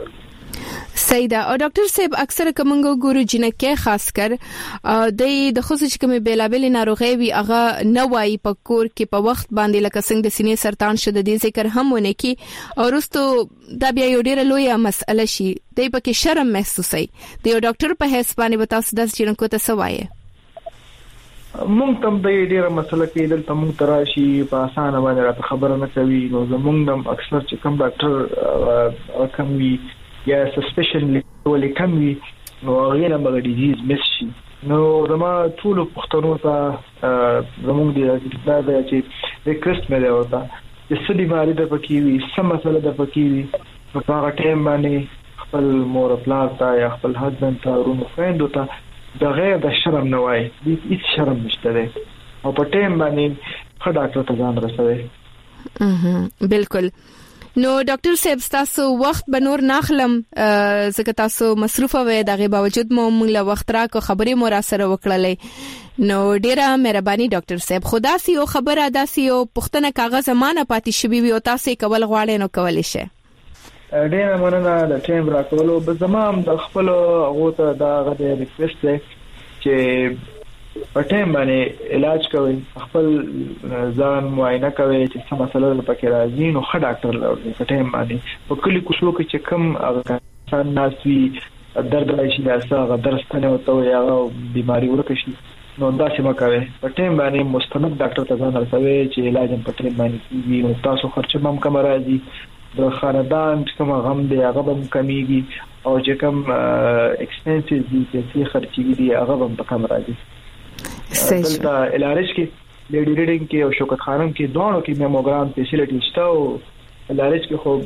سیدا او ډاکټر صاحب اکثر کومنګو ګورو جنکه خاص کر د خصوصي کومه بیلابل ناروغي وي هغه نه وای په کور کې په وخت باندې لکه څنګه د سینې سرطان شته د ذکر هم ونه کی او رستو دا بیا یو ډیره لویه مسله شي د پکې شرم محسوسي د یو ډاکټر په حیث باندې وتاس د جنکو ته سوایه مونږ تم د ډیره مسله کې دلته مونږ تراشي په اسانه باندې راته خبره نه کوي نو زمونږ هم اکثر چې کوم ډاکټر کم وي یا سسپیشن ولې کم وي نو غیر مګ ډیزیز مس شي نو زما ټول پښتنو ته زمونږ د چې ریکوست مې وتا چې څه بیماری د پکې وي څه مسله د پکې وي په هغه ټیم باندې خپل مور پلار ته یا خپل هسبند ته ورونو فرند ته د غیر د شرم نه وای هیڅ شرم نشته ده او په ټیم باندې خو ډاکټر ته ځان رسوي. بالکل. نو ډاکټر صاحب تاسو وخت به نور ناخلم زکه تاسو مصروفه وې دغه باوجود مو موږ له وخت راکو خبرې مو را سره وکړلې نو ډیره مهرباني ډاکټر صاحب خدا سي او خبره داسي او پښتنه کاغذ زمانه پاتې شوی وي او تاسو کول غواړئ نو کولای شئ. ډیره مننه د ټیم راکولو به زمام د خپل غوته دا غوډه ریکوست ده چې په ټیم باندې علاج کوي خپل ځان معاینه کوي چې څه مسله پکې راځي نو ښه ډاکټر لوري په ټیم باندې په کلی کوڅو کې چې کم انسان ناسوي درد راشي دا څنګه درس نه وته یا بیماری ورکه شي نو دا څه مکوي په ټیم باندې مستند ډاکټر ته ځان رسوي چې علاج په ټیم باندې کیږي نو تاسو خرچ هم کم راځي د خاندان کوم غم دی هغه هم کمیږي او چې کوم ایکسپنسز دي چې خرچيږي دی هغه هم کم راځي. دلته الارش کې لیډی ریډینګ کې او شوکت خانم کې دوه کې میموګرام فیسیلیټی شته او الارش کې خو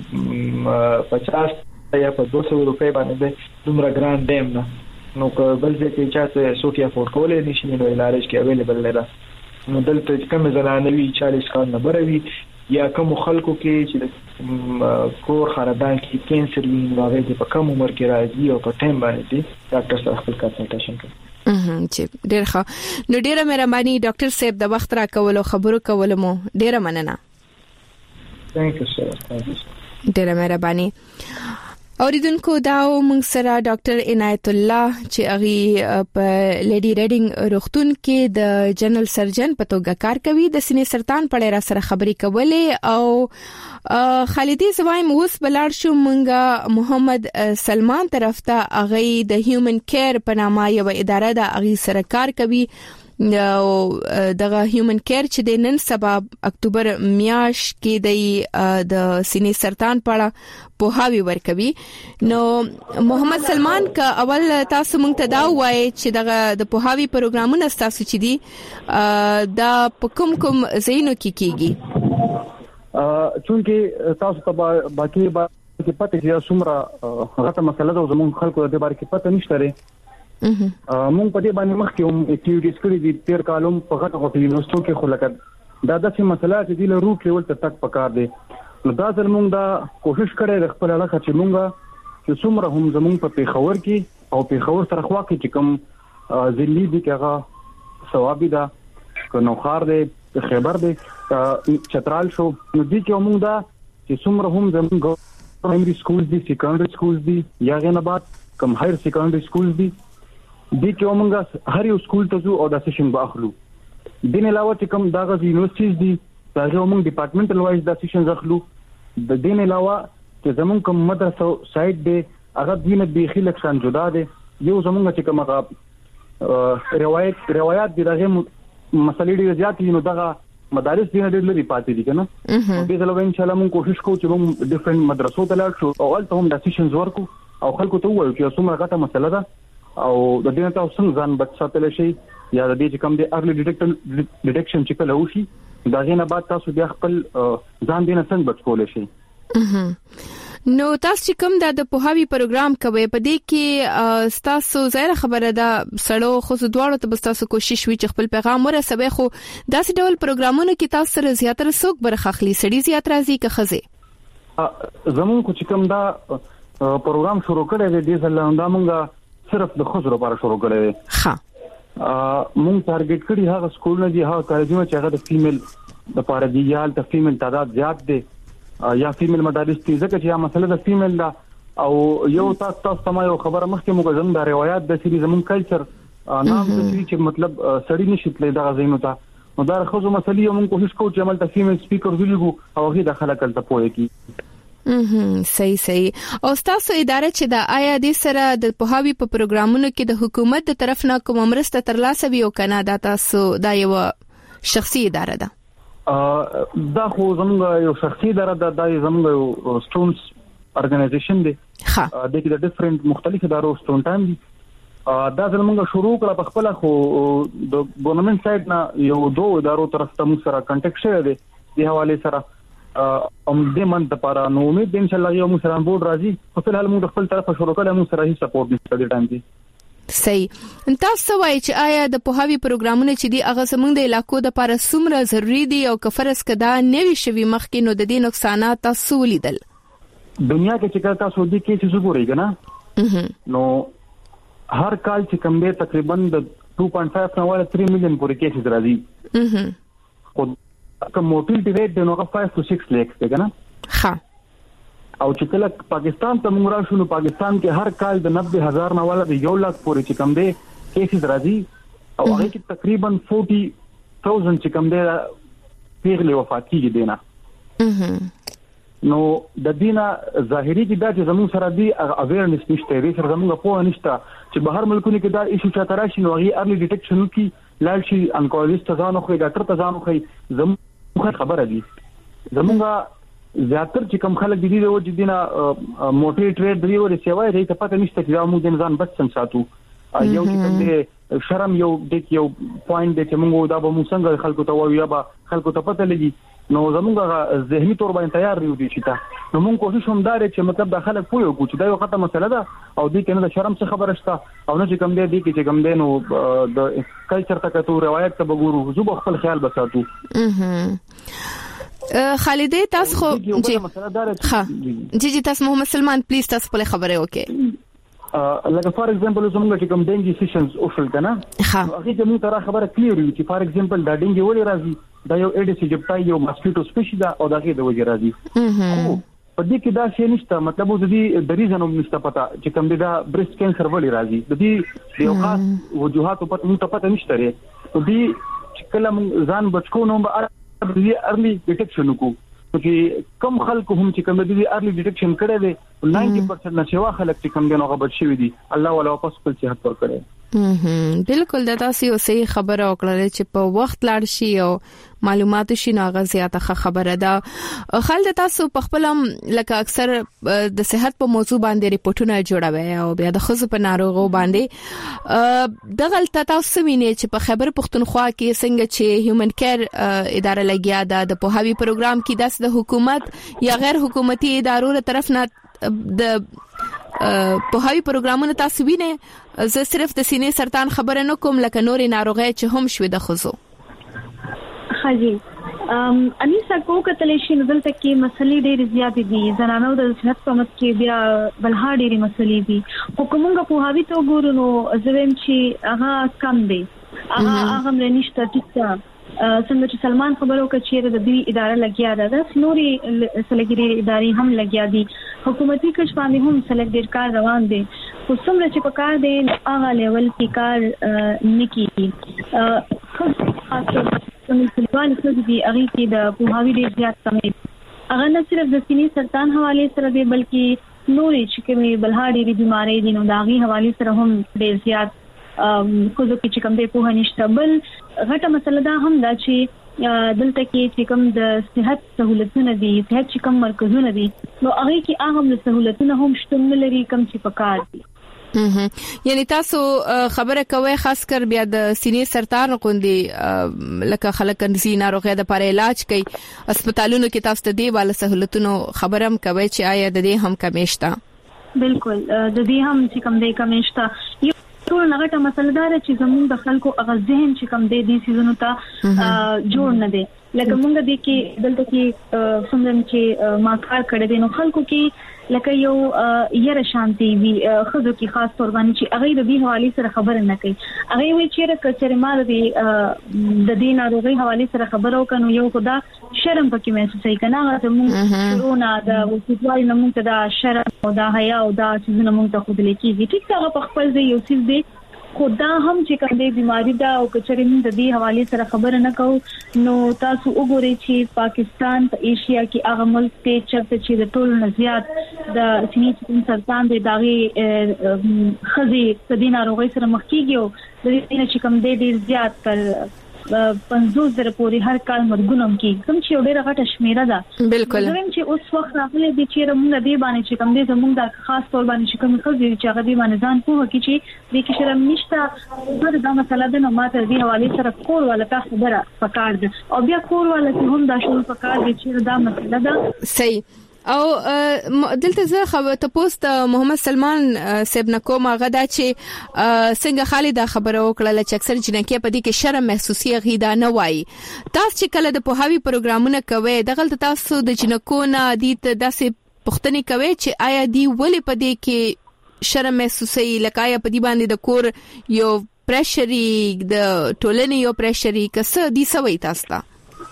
50 یا په 200 روپے باندې دومره ګران دیم نه نو بل ځکه چې چاته سوټي افورد کولای نشي نو الارش کې اویلیبل نه ده نو دلته کوم زنانه وی 40 کال نه بروي یا کوم خلکو کې چې کور خاندان کې کینسر وي نو هغه په کم عمر کې راځي او په ټایم باندې ډاکټر سره خپل کنسلټیشن کوي. چې ډیر ښه. نو ډیره مهرباني ډاکټر صاحب د وخت را کول او خبرو کول مو ډیره مننه. ثانک یو سر. ډیره مهرباني. اوریدونکو داو موږ سره ډاکټر عنایت الله چې اغي په لیډي ریډینګ روغتون کې د جنرال سرجن په توګه کار کوي د سینې سرطان په اړه سره خبرې کولې او خالدي زوایم اوس بلار شو موږ محمد سلمان طرف ته اغي د هیومن کیر په نامه یو اداره ده اغي سره کار کوي او دغه هیومن کیر چې د نن سبا اکتوبر میاش کې د سینې سرطان په اړه پوهاوی ورکوي. نو محمد سلمان کا اول تاسو مونږ ته دا وایي چې دغه د پوهاوی پروګرامونه تاسو چې دي دا په کوم ځایونو کې کیږي؟ چونکه تاسو ته باقي کې پته چې څومره غټه مسله ده زموږ خلکو د باره کې پته نشته لري. مونږ په دې باندې مخکې هم اکټیویټیز کړې دي تیر کالم په غټه غټه یونیورسيټو کې خو لکه دا د مسله چې د روټ لیول ته تک پکار دي. نو دا ځل مونږ دا کوشش کړې د خپل علاقه چې مونږ چې څومره هم زمونږ په پیښور کې او پیښور سره خوا کې چې کوم ځلې دي هغه ثوابي ده کنو خار دي خیبر دي چترال شو نو دي چې مونږ دا چې څومره هم زمونږ پرایمري سکول دي سیکنډري سکول دي یا غنبات کوم هایر سیکنډري سکول دي دي چې موږ هر یو سکول ته ځو او د سیشن واخلو. دین علاوه چې کوم دغه یونیورسيټیز دي دا موږ ډپارټمنټل وایز د سیشن اخلو. د دین علاوه چې زموږ کوم مدرسه سایت دی هغه دینه به خلک جدا دي. یو زموږ چې کوم روایت دي دغه مسلې ډېر زیات دي نو دغه مدارس دینه ډېر لري پاتې دي کنه. په دې ځل ان شاء الله موږ کوشش کوو چې موږ ډیفرنٹ مدرسو ته لاړ شو او البته هم د سیشنز ورکو او خلکو ته وایو چې څومره غټه مسله ده او د دې ته څنګه ځان بچ ساتل شي یا د دې چې کوم دی ارلی ډیټیکشن چې کله وشي دا غینه بعد تاسو بیا خپل ځان دې نه څنګه بچ کولای شي. نو تاسو چې کوم د پوهاوی پروګرام کوي په دې کې تاسو ظاهر خبره ده سړو خو دواړو ته تاسو کوشش وی چې خپل پیغام ورسوي خو داسې ډول پروګرامونو کې تاسو سره زیاتره څوک برخه اخلي سړي زیات راځي که خزه؟ زمون کو چې کوم دا پروګرام شروع کړی دی د ځلاندا مونږه صرف د خزر لپاره شروع کړی دی. ها مونږ ټارګټ کړی هغه سکولونه دي هغه کالجونه چې هغه د فیمیل لپاره دی یا د فیمیل تعداد زیات دی یا فیمیل مدارس دي ځکه چې یا مسله د فیمیل دا او یو تاسو ته یو خبره مخکې موږ زموږ د روایت د سری زموږ کلچر نام د سری چې مطلب سړی نشي تللی دا غزینو ته نو دا خو مسلې موږ کوشش کوو چې عمل ته فیمیل سپیکر ویلګو او هغه د خلک ته پوهه کی. صحیح. او تاسو اداره چې د آیا د سره د پوهاوی په پروګرامونو کې د حکومت د طرف نه کوم مرسته ترلاسه وی او کنه دا تاسو دا یو شخصي اداره ده؟ دا خو زموږ یو شخصي اداره ده دا زموږ یو سټونز ارګنایزیشن دی. ها د کې د ډیفرنٹ مختلف ادارو سټونټان دي. دا زموږ شروع کړه په خپل خو د ګورنمنت سایډ نه یو دوه ادارو طرف ته موږ سره کانټیکټ شوی دی د حواله سره دې منځ لپاره نو امید ان شاء الله یو موږ سره بورډ راځي خو فلحال موږ خپل طرف شروع کړل موږ سره هیڅ سپورټ نشته د ټایم کې. صحیح. تاسو وایي چې آیا د پوهاوی پروګرامونه چې دی هغه زموږ د علاقو د لپاره څومره ضروری دي او کفرس کدا نوي شوي مخکې نو د دې نقصانات تاسو لیدل؟ دنیا کې چې تاسو دې کې څه وګورئ کنه نو هر کال چې کم دی تقریبا د 2.5 نه ولا 3 مليون پورې کیسز راځي. خو کوم موټیلیټی ریټ د نوغه 5 to 6 lakhs دی کنه. ها او چې کله پاکستان ته موږ راشو نو پاکستان کې هر کال د 90,000 نه ولا د 1 لک پورې چې کم دی کیسز راځي او هغه کې تقریبا 40,000 چې کم دی پیغلې وفات کیږي دینه. نو د دینه ظاهري کې دا چې زموږ سره دی اویرنس نشته دی سره زموږ په نشته چې بهر ملکونو کې دا ایشو چا تراشي نو هغه ارلی ډیټیکشن کی لالشي انکولوجیست ځانو خو ډاکټر ته ځانو خو زموږ خبره دي زموږ زیاتر چې کوم خلک دي د وجه دینه موټی ټریډ دی ورې سیوای دی ته پته نشته چې موږ د ځان بچ ساتو یو چې کوم دی شرم یو د یو پوینټ دی چې موږ دا به موږ څنګه خلکو ته وایو یا به خلکو ته پته لګي نو زموږ ذهني تور باندې تیار یو دي چې نو موږ کوشش هم دار چې مطلب د خلک پوهه وکړو چې دا یو خطر مسله ده او دې کنه د شرم څخه خبره شته او نه چې کوم دی چې کوم دی نو د کلچر ته کتو روایت ته وګورو زو خپل خیال بساتو. خالد تاسو جی تاسو محمد سلمان پلیز تاسو په خبره وکړئ. لکه فار ایگزامپل زموږ چې کوم ډینګي سیشنز اوشل کنه هغه چې موږ ته خبره کلیر وي چې فار ایگزامپل دا ډینګي ولې راځي دا یو ایډس ایجپټای یو ماسکیټو سپیشیز دا او دغه د وجه راځي. په دې کې دا شی نشته مطلب د دې د ریزن هم نشته پتا چې کوم دا بریسټ کینسر ولې راځي د دې یو خاص وجوهات په موږ ته پته نشته لري. په دې چې کله ځان بچو نو به ارلی ډیټیکشن وکړو چې کم خلکو هم چې کوم د ارلی ډیټیکشن کړي دي 90% نشوا خلک چې کوم دغه بچ شوی دي الله ولا واپس خپل صحت ور کړي. بالکل دا تاسو یو صحیح خبره وکړه چې په وخت لاړ شي او معلومات شي نو هغه زیاته خبره ده. خالد تاسو په خپل لکه اکثر د صحت په موضوع باندې ریپورتونه جوړوي او بیا د خزو په ناروغو باندې د غلطه تاسو ویني چې په خیبر پختونخوا کې څنګه چې هیومن کیر اداره لګیا ده د پوهاوی پروګرام کې د حکومت یا غیر حکومتي ادارو له طرف نه د پوهاوی پروګرامونه تاسو وینئ. زه صرف د سینې سرطان خبره نه کوم لکه نورې ناروغۍ چې هم شوي د خزو. حاجی انیسا کو کتلې شي دلته کې مسلې ډېرې زیاتې دي زنانو د صحت په مت کې بیا بلها ډېرې مسلې دي. حکومت پوهاوی ته ګورو نو زویم چې هغه کم دی هغه لنیشته ټیکه څنګه چې سلمان خبرو کې چیرې د دې اداره لګیا ده د نوري سلګری ادارې هم لګیا دي حکومتي کچ باندې هم سلګ ډیر کار روان دي خو څومره چې په کار دي هغه لیول کې کار نکېږي. خاصه کلیوالي څه دي هغه کې د پوهاوی ډیر زیات کمی هغه نه صرف د سینې سرطان حواله سره دی بلکې نوري چې کومي بلها ډېری بيمارۍ دي نو داغي حواله سره هم ډیر زیات خو ځکه چې کوم دې په هنيشته بل غټه مسله دا هم دا چې دلته کې چې کوم د صحت سہولتونه دي صحت چې کوم مرکزونه دي نو هغه کې هغه سہولتونه هم شتون لري کوم چې پکار دي. یعنی تاسو خبره کوي خاص کر بیا د سینې سرطان غوندي لکه خلک انځي ناروغي د لپاره علاج کوي هسپتالونو کې تاسو ته دی والا سہولتونو خبرم کوي چې آیا د دې هم کمیشته. بالکل د دې هم چې کوم دی کمیشته ټول نغټه مسله دار چې زموږ د خلکو هغه ذهن چې کوم دی د سيزونو ته جوړ نه دی لکه موږ د کې دلته کې څنګه چې ما کار کړی دی نو خلکو کې لکه یو یره شانتي وي خزو کې خاص تور باندې چې هغه د دې حواله سره خبره نه کوي هغه وی چې کچره ما د دې ناروغي حواله سره خبرو کنو یو خدا شرم پکې محسوسي کنه هغه موږ کرونا د وسوال نه موږ دا شرم او دا حیا او دا چې موږ ته خود لیکي ټیک څنګه په خپل ځای یو څه دی خدا هم چې کوم دې بيماري دا او کچره موږ د دې حواله سره خبره نه کوو نو تاسو وګورئ چې پاکستان په ایشیا کې هغه ملک ته چې د ټولو نه زیات د سینې سرطان د داغي خزي د دې ناروغي سره مخ کیږي او د دې چې کوم دې زیات پر 50,000 پورې هر کال مرګونم کې کوم چې ډېره غټه شمیره ده. بالکل زموږ چې اوس وخت راغلی دی چې موږ دې باندې چې کوم دې زموږ د خاص تور باندې چې کوم خزي چې هغه دې باندې ځان په کې چې دې کې شرم نشته دا مسله ده نو ماته دې حواله سره کور ولا تاسو خبره پکار دي او بیا کور ولا هم دا شول پکار دي چې دا مسله ده. صحیح او دلته زه خبره تاسو ته محمد سلمان صاحب نکوم هغه دا چې څنګه خالد خبره وکړه چې اکثر جنکې په دې کې شرم محسوسي غیدا نه وای تاسو چې کله د پوهاوی پروګرامونه کوي دغه تاسو د جنکو نه دي ته داسې پښتني کوي چې آیا دی ولې په دې کې شرم محسوسي لکه په دې باندې د کور یو پریشري د ټولنې یو پریشري کسه دي سوي تاسو ته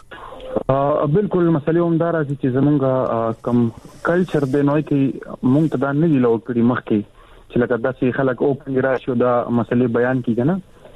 بالکل مسلې هم دا راځي چې زمونږ کم کلچر د نوې کې مونږ ته دا نه دی لوکړي مخکې چې لکه داسې خلک اوپن راشي دا مسلې بیان کیږي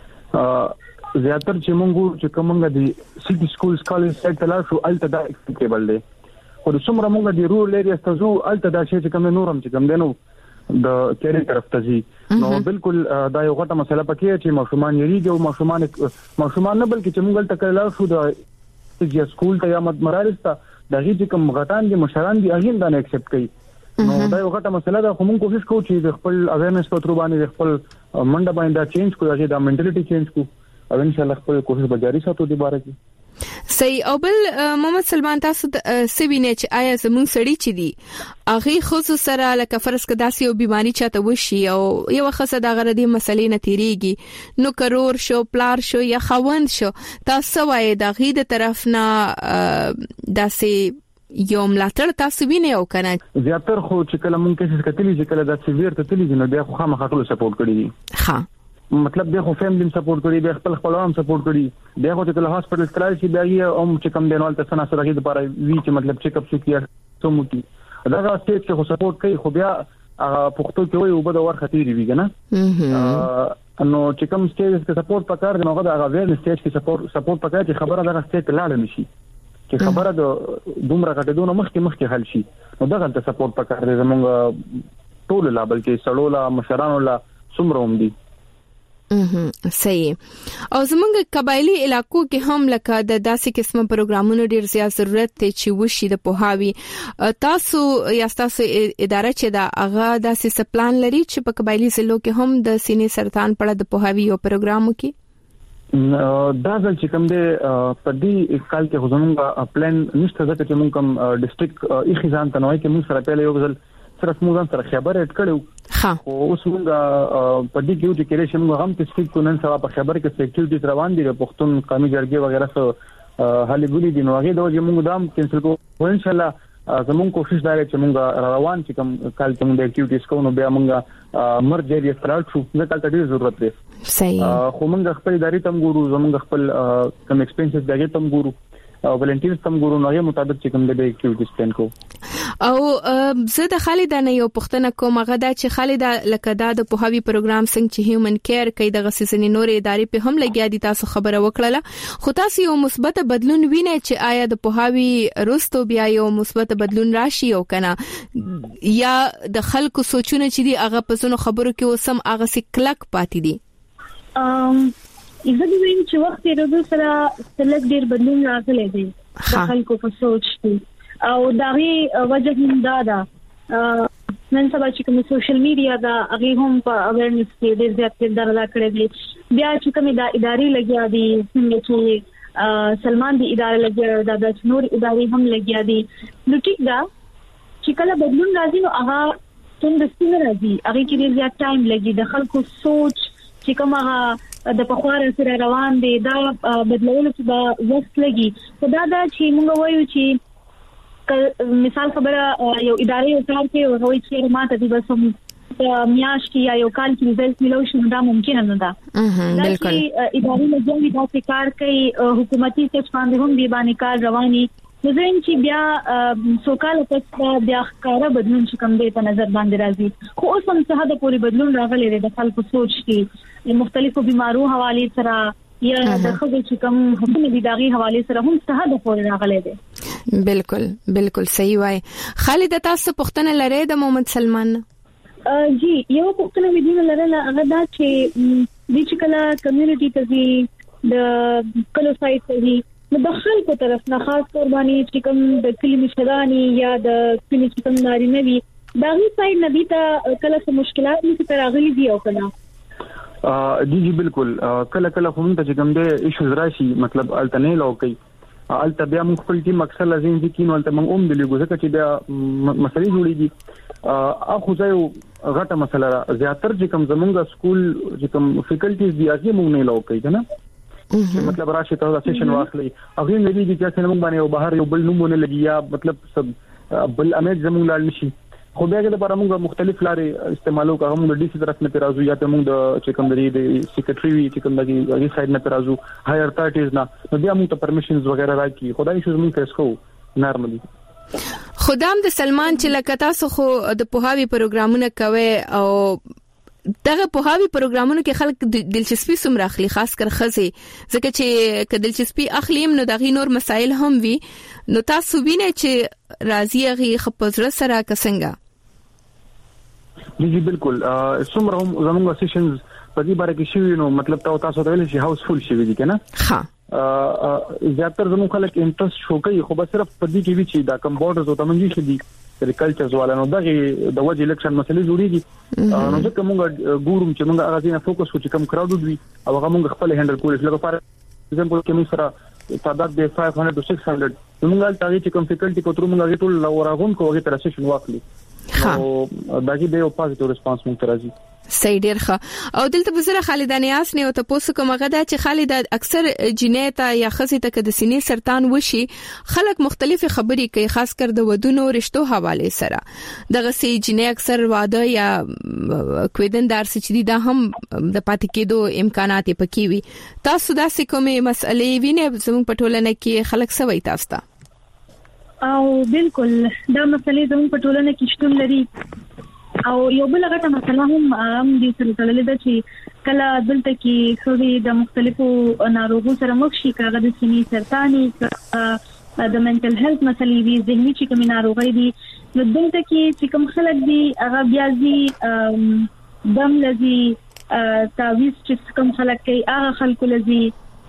نه زیاتر چې مونږ چې کومه دي سټي سکولز کالج سیټ لا شو الته دا اکسپټیبل دی خو څومره مونږ د رورل ایریاز ته زو الته دا شي چې کوم نورم چې کوم دینو د کېری طرف ته زی نو بالکل دا یو غټه مسله پکې چې ماشومان یریږي او ماشومان نه بلکې چې مونږ ته کله شو دا چې سکول ته یا مدارس ته د هیڅ کوم غټان دي مشران دي هغه دا نه اکسپټ کوي نو دا یو غټه مسله ده خو موږ کوشش کوو چې خپل اویرنس په تر باندې خپل منډه باندې چینج کوو دا منټالیټي چینج کوو او ان شاء الله خپل کوشش به جاری ساتو د باره کې. صحیح. او بل محمد سلمان تاسو سوینه چې آیا زموږ سړی چې دی هغه خصوص سره لکه فرض کړه داسې یو بیماری چاته وشي او یو خاصه د غردي مسلې نه تیریږي نو کرور شو پلار شو یا خوند شو تاسو وایي د غي د طرف نه داسې یو ملاتړ تاسو وینئ او کنه زیاتره خو چې کله مونږ کیسز کتلی چې کله د سیویر ته تللی نو بیا خو خامخا ټول سپورټ کړی دي. ها مطلب به خو فیملی سپورټ کړی به خپل خپلوان سپورټ کړی بیا خو چې کله هاسپټل تلل شي بیا یې چې کم دینوال ته سنا سره غي لپاره وی چې مطلب چیک اپ شي څومره کی دا سټیټ کې خو سپورټ کوي خو بیا پښتو کې وي وبد اور خطرې وی کنه نو چې کوم سټیج کې سپورټ پکار دی نو هغه غویر سټیج کې سپورټ پکار چې خبره دا سټیج لاړ نشي چې خبره د دومره کټدونه مخکې حل شي نو دا غلطه سپورټ پکار دی زمونږ ټول لا بلکې سړولا مشرانو لا څومره هم دي. صحیح. او زمونږ قبایلی علاقو کې هم لکه د داسې قسمه پروګرامونو ډیر زیات ضرورت ته چې وشي د پوهاوی تاسو یا تاسو اداره چې دا هغه داسې سپلان لري چې په قبایلی ضلعو کې هم د سینې سرطان په اړه د پوهاوی یو پروګرام وکړي. دا ځل چې کوم دې په دې کال کې زمونږ پلان نشته ځکه چې مونږ کوم ډیسټریکټ ایخزان ته نوای کې مونږ سره پیل یو ځل سره موږ سره خبره کړو او اوس موږ په دې کې چې کېږي موږ هم تسلیک کو نن سبا په خبره کې سیکټیوټیز روان دي د پښتون قومي جرګې وغیرہ سره هلي ګولي دي نو هغه د وجه موږ دام کینسل کو ان شاء الله زموږ کوشش دا چې موږ روان چې کوم کال ته موږ اکټیویټیز کوو نو بیا موږ مرجر یې ستارټ شو دا کال ته ډیر ضرورت دی. صحیح. خو موږ خپل ادارې تم ګورو زموږ خپل کم ایکسپنسز دغه تم ګورو او ولنټیرز تم ګورو نو هغه مطابق چې کوم د اکټیویټیز پلان کو. او زه د خالد نه یو پښتنه کوم هغه دا چې خالد لکه دا د پوهاوی پروګرام څنګه چې هیومن کیر کوي د غسیزنی نور ادارې په هم لګیا دي تاسو خبره وکړه خو تاسو یو مثبت بدلون وینئ چې آیا د پوهاوی رستو بیا یو مثبت بدلون راشي او کنه یا د خلکو سوچونه چې دی هغه په زونو خبرو کې وسم هغه سکلک پاتې دي. ایزه دوی چې وخت یې سره سلک ډیر بدلون راغلی دی د خلکو په سوچ کې او دغه وجه هم دا نن سبا چې کوم سوشل میډیا دا هغه هم په اویرنس کې ډیر زیات کردار ادا کړی دی بیا چې کوم دا ادارې لګیا دي څنګه چې سلمان دی ادارې لګیا دا د نور ادارې هم لګیا دي نو ټیک دا چې کله بدلون راځي نو هغه څنګه ستنه راځي هغه کې ډیر زیات ټایم لګي د خلکو سوچ چې کوم هغه د پخوار سره روان دي دا بدلول چې دا وخت لګي خدا دا چې موږ وایو چې مثال خبره یو ادارې او کار کې وایي چې ماته دې بس میاش کې یا یو کال کې ریزلټ ملو شي دا ممکن نه ده. بالکل. ادارې لږه دا کار کوي حکومتي څه باندې هم دی باندې کار رواني زين چې بیا سوکاله پس بیا ښکارا بدلون چې کوم دی په نظر باندې راځي خو اوس هم څه د پوری بدلون راغلی دی د خلکو سوچ کې مختلفو بیمارو حواله سره یا د خلکو چې کوم حکومت دي داغي حواله سره هم څه د پوری راغلی دی. بالکل صحیح وای. خالد تاسو پښتنه لري د محمد سلمان؟ جی یو پښتنه ویډیو لرله هغه دا چې د چکلا کمیونټي ته دي د کلو سایت ته دي نو د خلکو طرف نه خاص قرباني چې کوم د کلمې شداني یا د کلمې چې کوم ناري نه وي دا هی سایت نه دي ته کله څه مشکلات نشي تراغلي دي او کنه جی بالکل کله هم ته چې کوم د ایشوز راشي مطلب الټنه لوکي الته بیا موږ خپل ټیم اکثر لازم دي کینو الته موږ هم دلګو ځکه چې بیا مسلې جوړيږي اخو ځای غټه مسله زیاتر چې کوم زمونږ سکول چې کوم فیکلټیز دي هغه موږ نه لوکي کنه مطلب راشي ته سیشن واخلي هغه نه دي چې څنګه موږ باندې بهر یو بل نمونه لګي یا مطلب سب بل امید زمونږ لاړ نشي خو بیا د لپاره موږ مختلف لارې استعمالو کوو موږ د ډي سي طرف نه پیرازو یا ته موږ د چې کوم د سیکریټري وی چې کوم د هغه سایډ نه پیرازو هایر اتارټیز نه نو بیا موږ ته پرمیشنز وغیرہ راکې خدای شو موږ فیس کوو نارملی. خدام د سلمان چې لکه تاسو خو د پوهاوی پروګرامونه کوي او دغه پوهاوی پروګرامونو کې خلک دلچسپي سم راخلي خاص کر خزي ځکه چې ک دلچسپي اخلیم نو دغه نور مسایل هم وي نو تاسو وینئ چې راضي غي خپزره سره کسنګا. جی بالکل څومره هم زموږ سیشنز په دې باره کې شوی نو مطلب تاسو ته ویل شي هاوس فول شي دي کنه ها زیاتره زموږ خلک انټرست شو کوي خو به صرف په دې کې وی چې دا کم بورډرز او تمنګي شي دي اګریکلچر والانو دغه د وجه الیکشن مسلې جوړیږي نو ځکه موږ ګورم چې موږ هغه ځینې فوکس کوو چې کم کراود وي او هغه موږ خپل هندل کول شي لکه فار ایگزامپل کې موږ سره تعداد د 500 to 600 موږ تاسو چې کوم فیکلټي کو تر موږ ټول لوراغون کوو تر سیشن واخلي او دغه د یو پازیټیو ریسپانس موږ ترازي صحیح ډیر ښه او دلته بزره خالد نیاس نه او تاسو کومه غدا چې خالد اکثر جنیتا یا خزي ته د سینې سرطان وشي خلک مختلف خبرې کوي خاص کر د ودونو رشتو حواله سره دغه سي جنې اکثر واده یا کویدندار سچدي دا هم د پاتې کېدو امکانات پکې وي تاسو دا سې کومه مسلې وینئ زموږ پټولنه کې خلک سوي تاسو ته او بالکل دا مسلې زموږ پټولنه کې شتون لري او یو بل غټه مسله هم د سره تړلې ده چې کله دلته کې خوري د مختلفو ناروغو سره مخ شي کاغه د سینې سرطاني د منټل هیلث مسلې دي ذهني چې کوم ناروغي دي نو دلته کې چې کوم خلک دي هغه بیا دي دم لذي تعویض چې کوم خلک کوي هغه خلکو لذي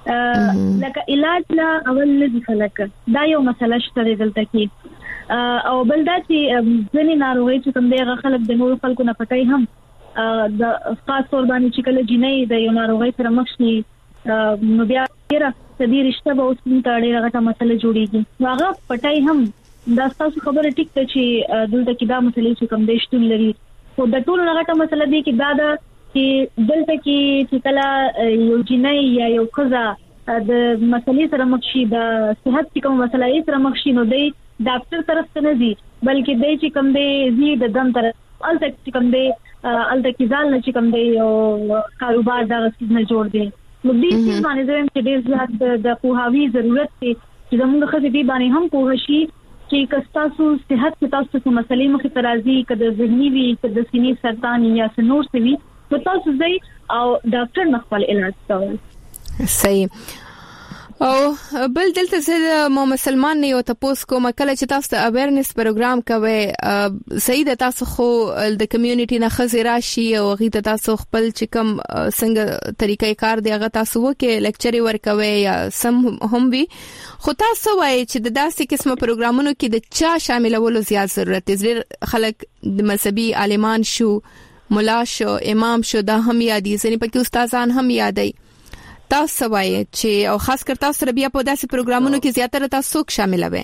لکه علاج لا اول لذي خلک دا یو مسله شته دلته کې او بل دا چې ځینې ناروغي چې کوم دی هغه خلک د نورو خلکو نه پټای هم د خاص تور باندې چې کله جنې د یو ناروغي سره مخ شي نو بیا د دې رشتہ به اوس په اړه غټه مسله جوړیږي هغه پټای هم دا تاسو خبره ټیک ته چې دلته کې دا مسلې چې کوم دی شتون لري خو د ټول غټه مسله دی چې دا چې دلته کې چې کله یو جنې یا یو خزا د مسلې سره مخ شي د صحت کوم مسلې سره مخ شي نو دی ډاکټر طرف ته نه دي بلکې د چې کوم دی زی د دم طرف الته چې کوم دی الته کې ځال نه چې کوم دی او کاروبار دا څه نه جوړ دی نو دې څه باندې زم چې ډېر زیات د پوهاوی ضرورت دی چې موږ خو دې باندې هم پوه شي چې کستاسو صحت کې تاسو څه مسلې مخ ته راځي کده ذهني وي کده سینې سرطان یا سنور سوي نو تاسو ځئ او ډاکټر نخپل علاج کوي صحیح او بل دلته زه مو مسلمان نه یو تاسو کوم کله چې تاسو د اویرنس پروګرام کوي صحیح د تاسو خو د کمیونټي نه خزر راشي او غي تاسو خپل چې کوم څنګه طریقې کار دی هغه تاسو وکي لیکچر ورکوي یا سم هم وي خو تاسو وایي چې د داسې قسمه پروګرامونو کې د چا شاملولو زیات ضرورت دی خلک د مذهبي عالمان شو مولا شو امام شو دا هم یادي ځنې پکې استادان هم یادي تاسو وایي چې او خاص کر تاسو سره بیا په داسې پروګرامونو کې زیاتره تاسو شامل وي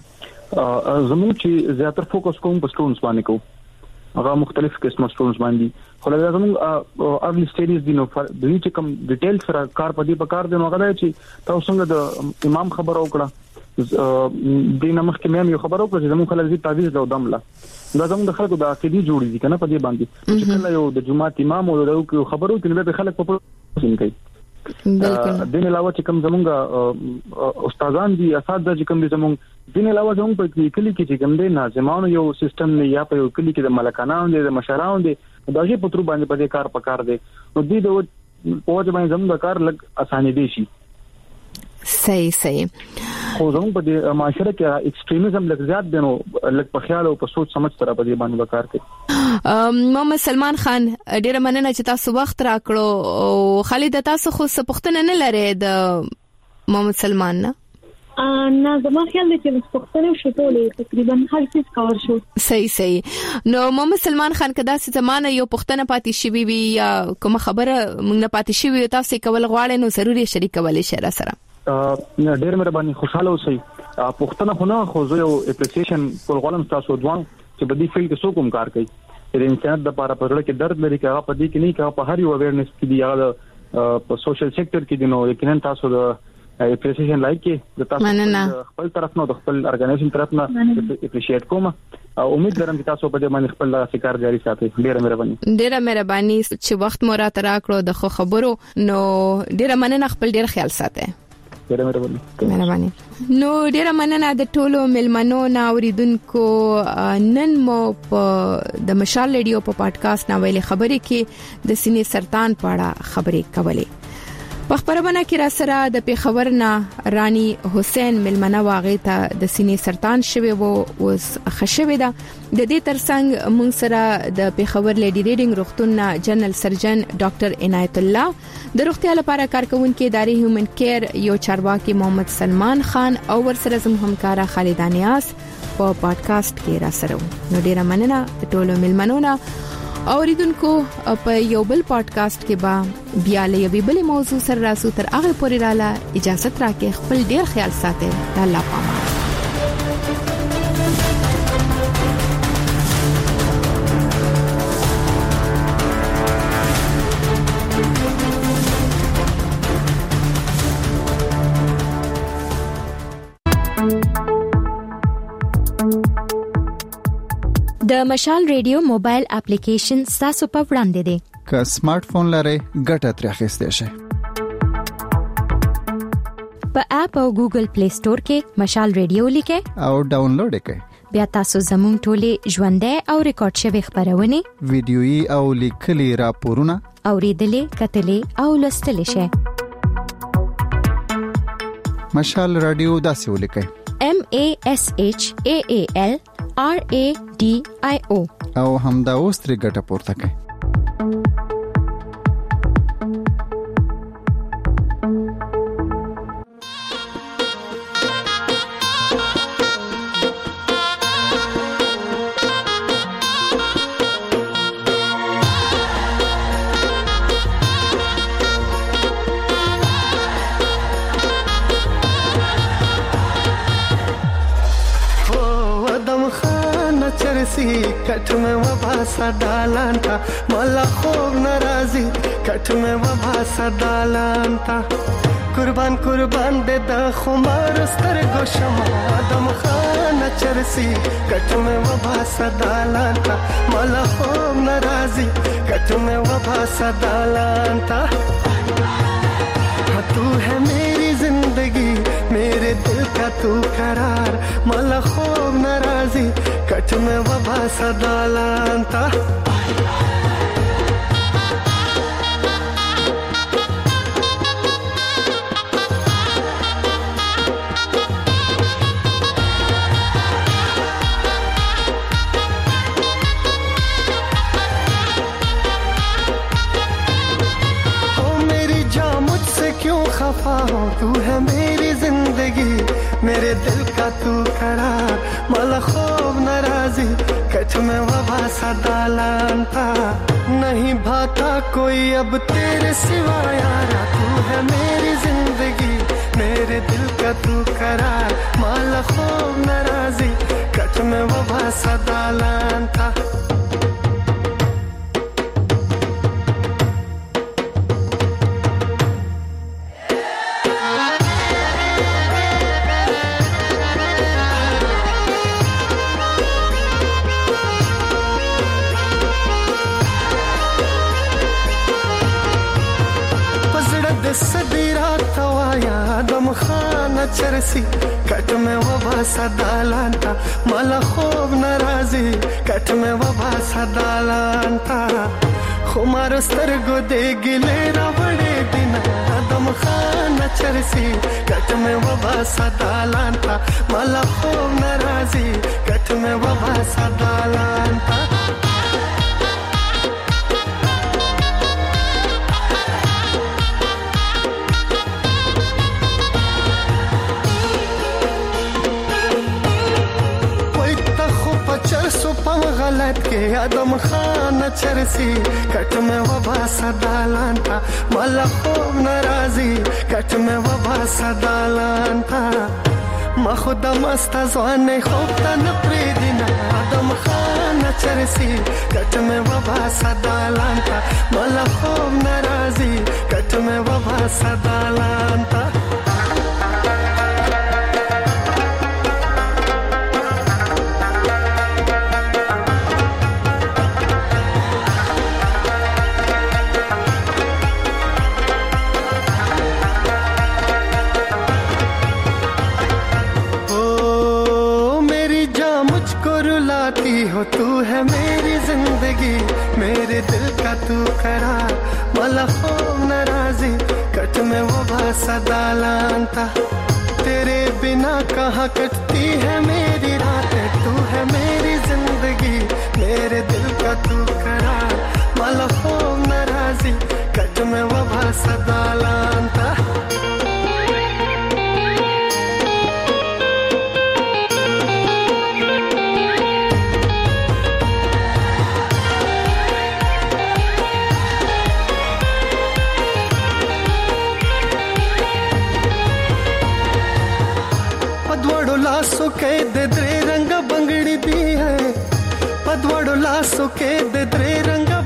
زموږ چې زیاتره فوکس کوم په سټوډنټس باندې کوم هغه مختلف قسمه سټوډنټس باندې خو لږ زموږ ارلی سټیجز دي نو د دې چې کوم ډیټیل سره کار پدې په کار دی نو هغه چې تاسو څنګه د امام خبر وکړه د نمخ کې مې یو خبر وکړه چې زموږ خلک دې تعویض له دمله دا زموږ د خلکو د عقیدې جوړې دي کنه په دې باندې چې کله یو د جمعه امام او د خبرو کې به خلک په پوښتنه کوي دین علاوه چې کوم زمونږ استادان دي اساتذه چې کوم دي زمونږ دین علاوه زمونږ په کلی کې چې کوم دي ناظمانو یو سیستم نه یا په یو کلی کې د ملکانانو دي د مشرانو دي دا چې پترو باندې په کار پکار دي نو دې د پوهه باندې زموږ کار لګ اسانه دي شي صحیح خو زموږ په معاشره کې ایکستریمزم لږ زیات دی نو لږ په خیال او په سوچ سمجھ سره په دې باندې کار کوي محمد سلمان خان ډیره مننه چې تاسو وخت راکړو او خالد تاسو خو څه پوښتنه نه لرئ د محمد سلمان نه زما خیال دی چې پوښتنه شوټولې تقریبا هر څه کور شو صحیح نو محمد سلمان خان کدا چې زمانه یو پوښتنه پاتې شي وي یا کوم خبره موږ نه پاتې شي تاسو کول غواړئ نو ضروري شریکول شي را سره ډیر مهرباني خوشاله اوسئ پوښتنه خو نه خو زه یو اپریسیشن کول غواړم تاسو دوه چې په دې فیلډ کې څوک کار کوي د انسانیت لپاره په ځړه کې درد لري چې هغه په دې کې نه کې په هر یو اویرنس کې دی هغه په سوشل سېکټر کې دی نو یقینا تاسو د اپریسیشن لایک کې د تاسو خپل طرف نه د خپل ارګنایزیشن طرف نه اپریشیټ کوم او امید لرم چې تاسو په دې باندې خپل کار جاري ساتئ ډیره مهرباني چې وخت مو راته راکړو د خبرو نو ډیره مننه خپل ډیر خیال ساتئ مهرباني نو ډیره مننه د ټولو ملمنو نا اوریدونکو نن مو په د مشال ریډیو په پادکاسټ نا ویلې خبرې کې د سینې سرطان په اړه خبرې کولې په خبرونه کې را سره د پیښور نه رانی حسین ملمنه واغې ته د سینې سرطان شوی وو اوس خښوي ده د دې ترڅنګ موږ سره د پیښور لیډي ریډینګ روغتون جنرال سرجن ډاکټر عنایت الله د روغتیا لپاره کارکونکو ادارې هیومن کیر یو چارواکي محمد سلمان خان او ورسره زموږ همکارا خالد نیاس په پادکاسټ کې را سره نو ډیره مننه ټولو ملمنو اوریدونکو په یو بل پادکاسټ کې با بیا له یوې بل موضوع سره راسو تر هغه پورې رااله اجازه راکې خپل ډیر خیال ساتئ الله پامان. د مشال ریډیو موبایل اپلیکیشن تاسو په وړاندې دی. که سمارټ فون لرئ ګټه ترې اخیستئ شئ. په اپ او ګوګل پلی سٹور کې مشال ریډیو لیکئ او ډاونلوډ کړئ. بیا تاسو زموږ ټولې ژوندۍ او ریکارډ شوی خبرونه ویډیويي او لیکلي راپورونه اوریدلې کتلې او لوستلې شئ. مشال رادیو داسې ولیکئ MASHAALRADIO او همدا اوس ترې ګټه پورته کړئ. کټ مې وبا سدالان تا ملا خوب ناراضي کټ مې وبا سدالان تا قربان قربان دې د خمار سترګو شمع دم خان چرسي کټ مې وبا سدالان تا ملا خوب ناراضي کټ مې وبا سدالان تا تو ہے میری زندگی میرے دل کا تو قرار ملا خوب ناراضی کٹ میں وبا سدالان تا تو ہے میری زندگی میرے دل کا تو قرار مالا خوب ناراضی کچھ میں وبا سدالان تھا نہیں بھاتا کوئی اب تیرے سوا یارا تو ہے میری زندگی میرے دل کا تو قرار مالا خوب ناراضی کچھ میں وبا سدالان تھا چرسی کټ مې وبا سدالان تا مالا خوب ناراضي کټ مې وبا سدالان تا خمار سترګو دې ګلې راوړې دینا دم خان چرسی کټ مې وبا سدالان تا مالا خوب ناراضي کټ مې وبا سدالان تا غلط کے آدم خان چرسی کٹ میں وبا سدالان تھا مالا خوب ناراضی کٹ میں وبا سدالان تھا ما خود مست ځوان خوب ته نپری دینا آدم خان چرسی کٹ میں وبا سدالان تھا مالا خوب ناراضی کٹ میں وبا سدالان تھا ہو تو ہے میری زندگی میرے دل کا تو قرار مالا خوب ناراضی کٹ میں وبا سدالان تھا تیرے بنا کہاں کٹتی ہے میری راتیں تو ہے میری زندگی میرے دل کا تو قرار مالا خوب ناراضی کٹ میں وبا سدالان تھا लासो के दे रंग बंगड़ी दी है पदवाड़ो लासो के दे रंग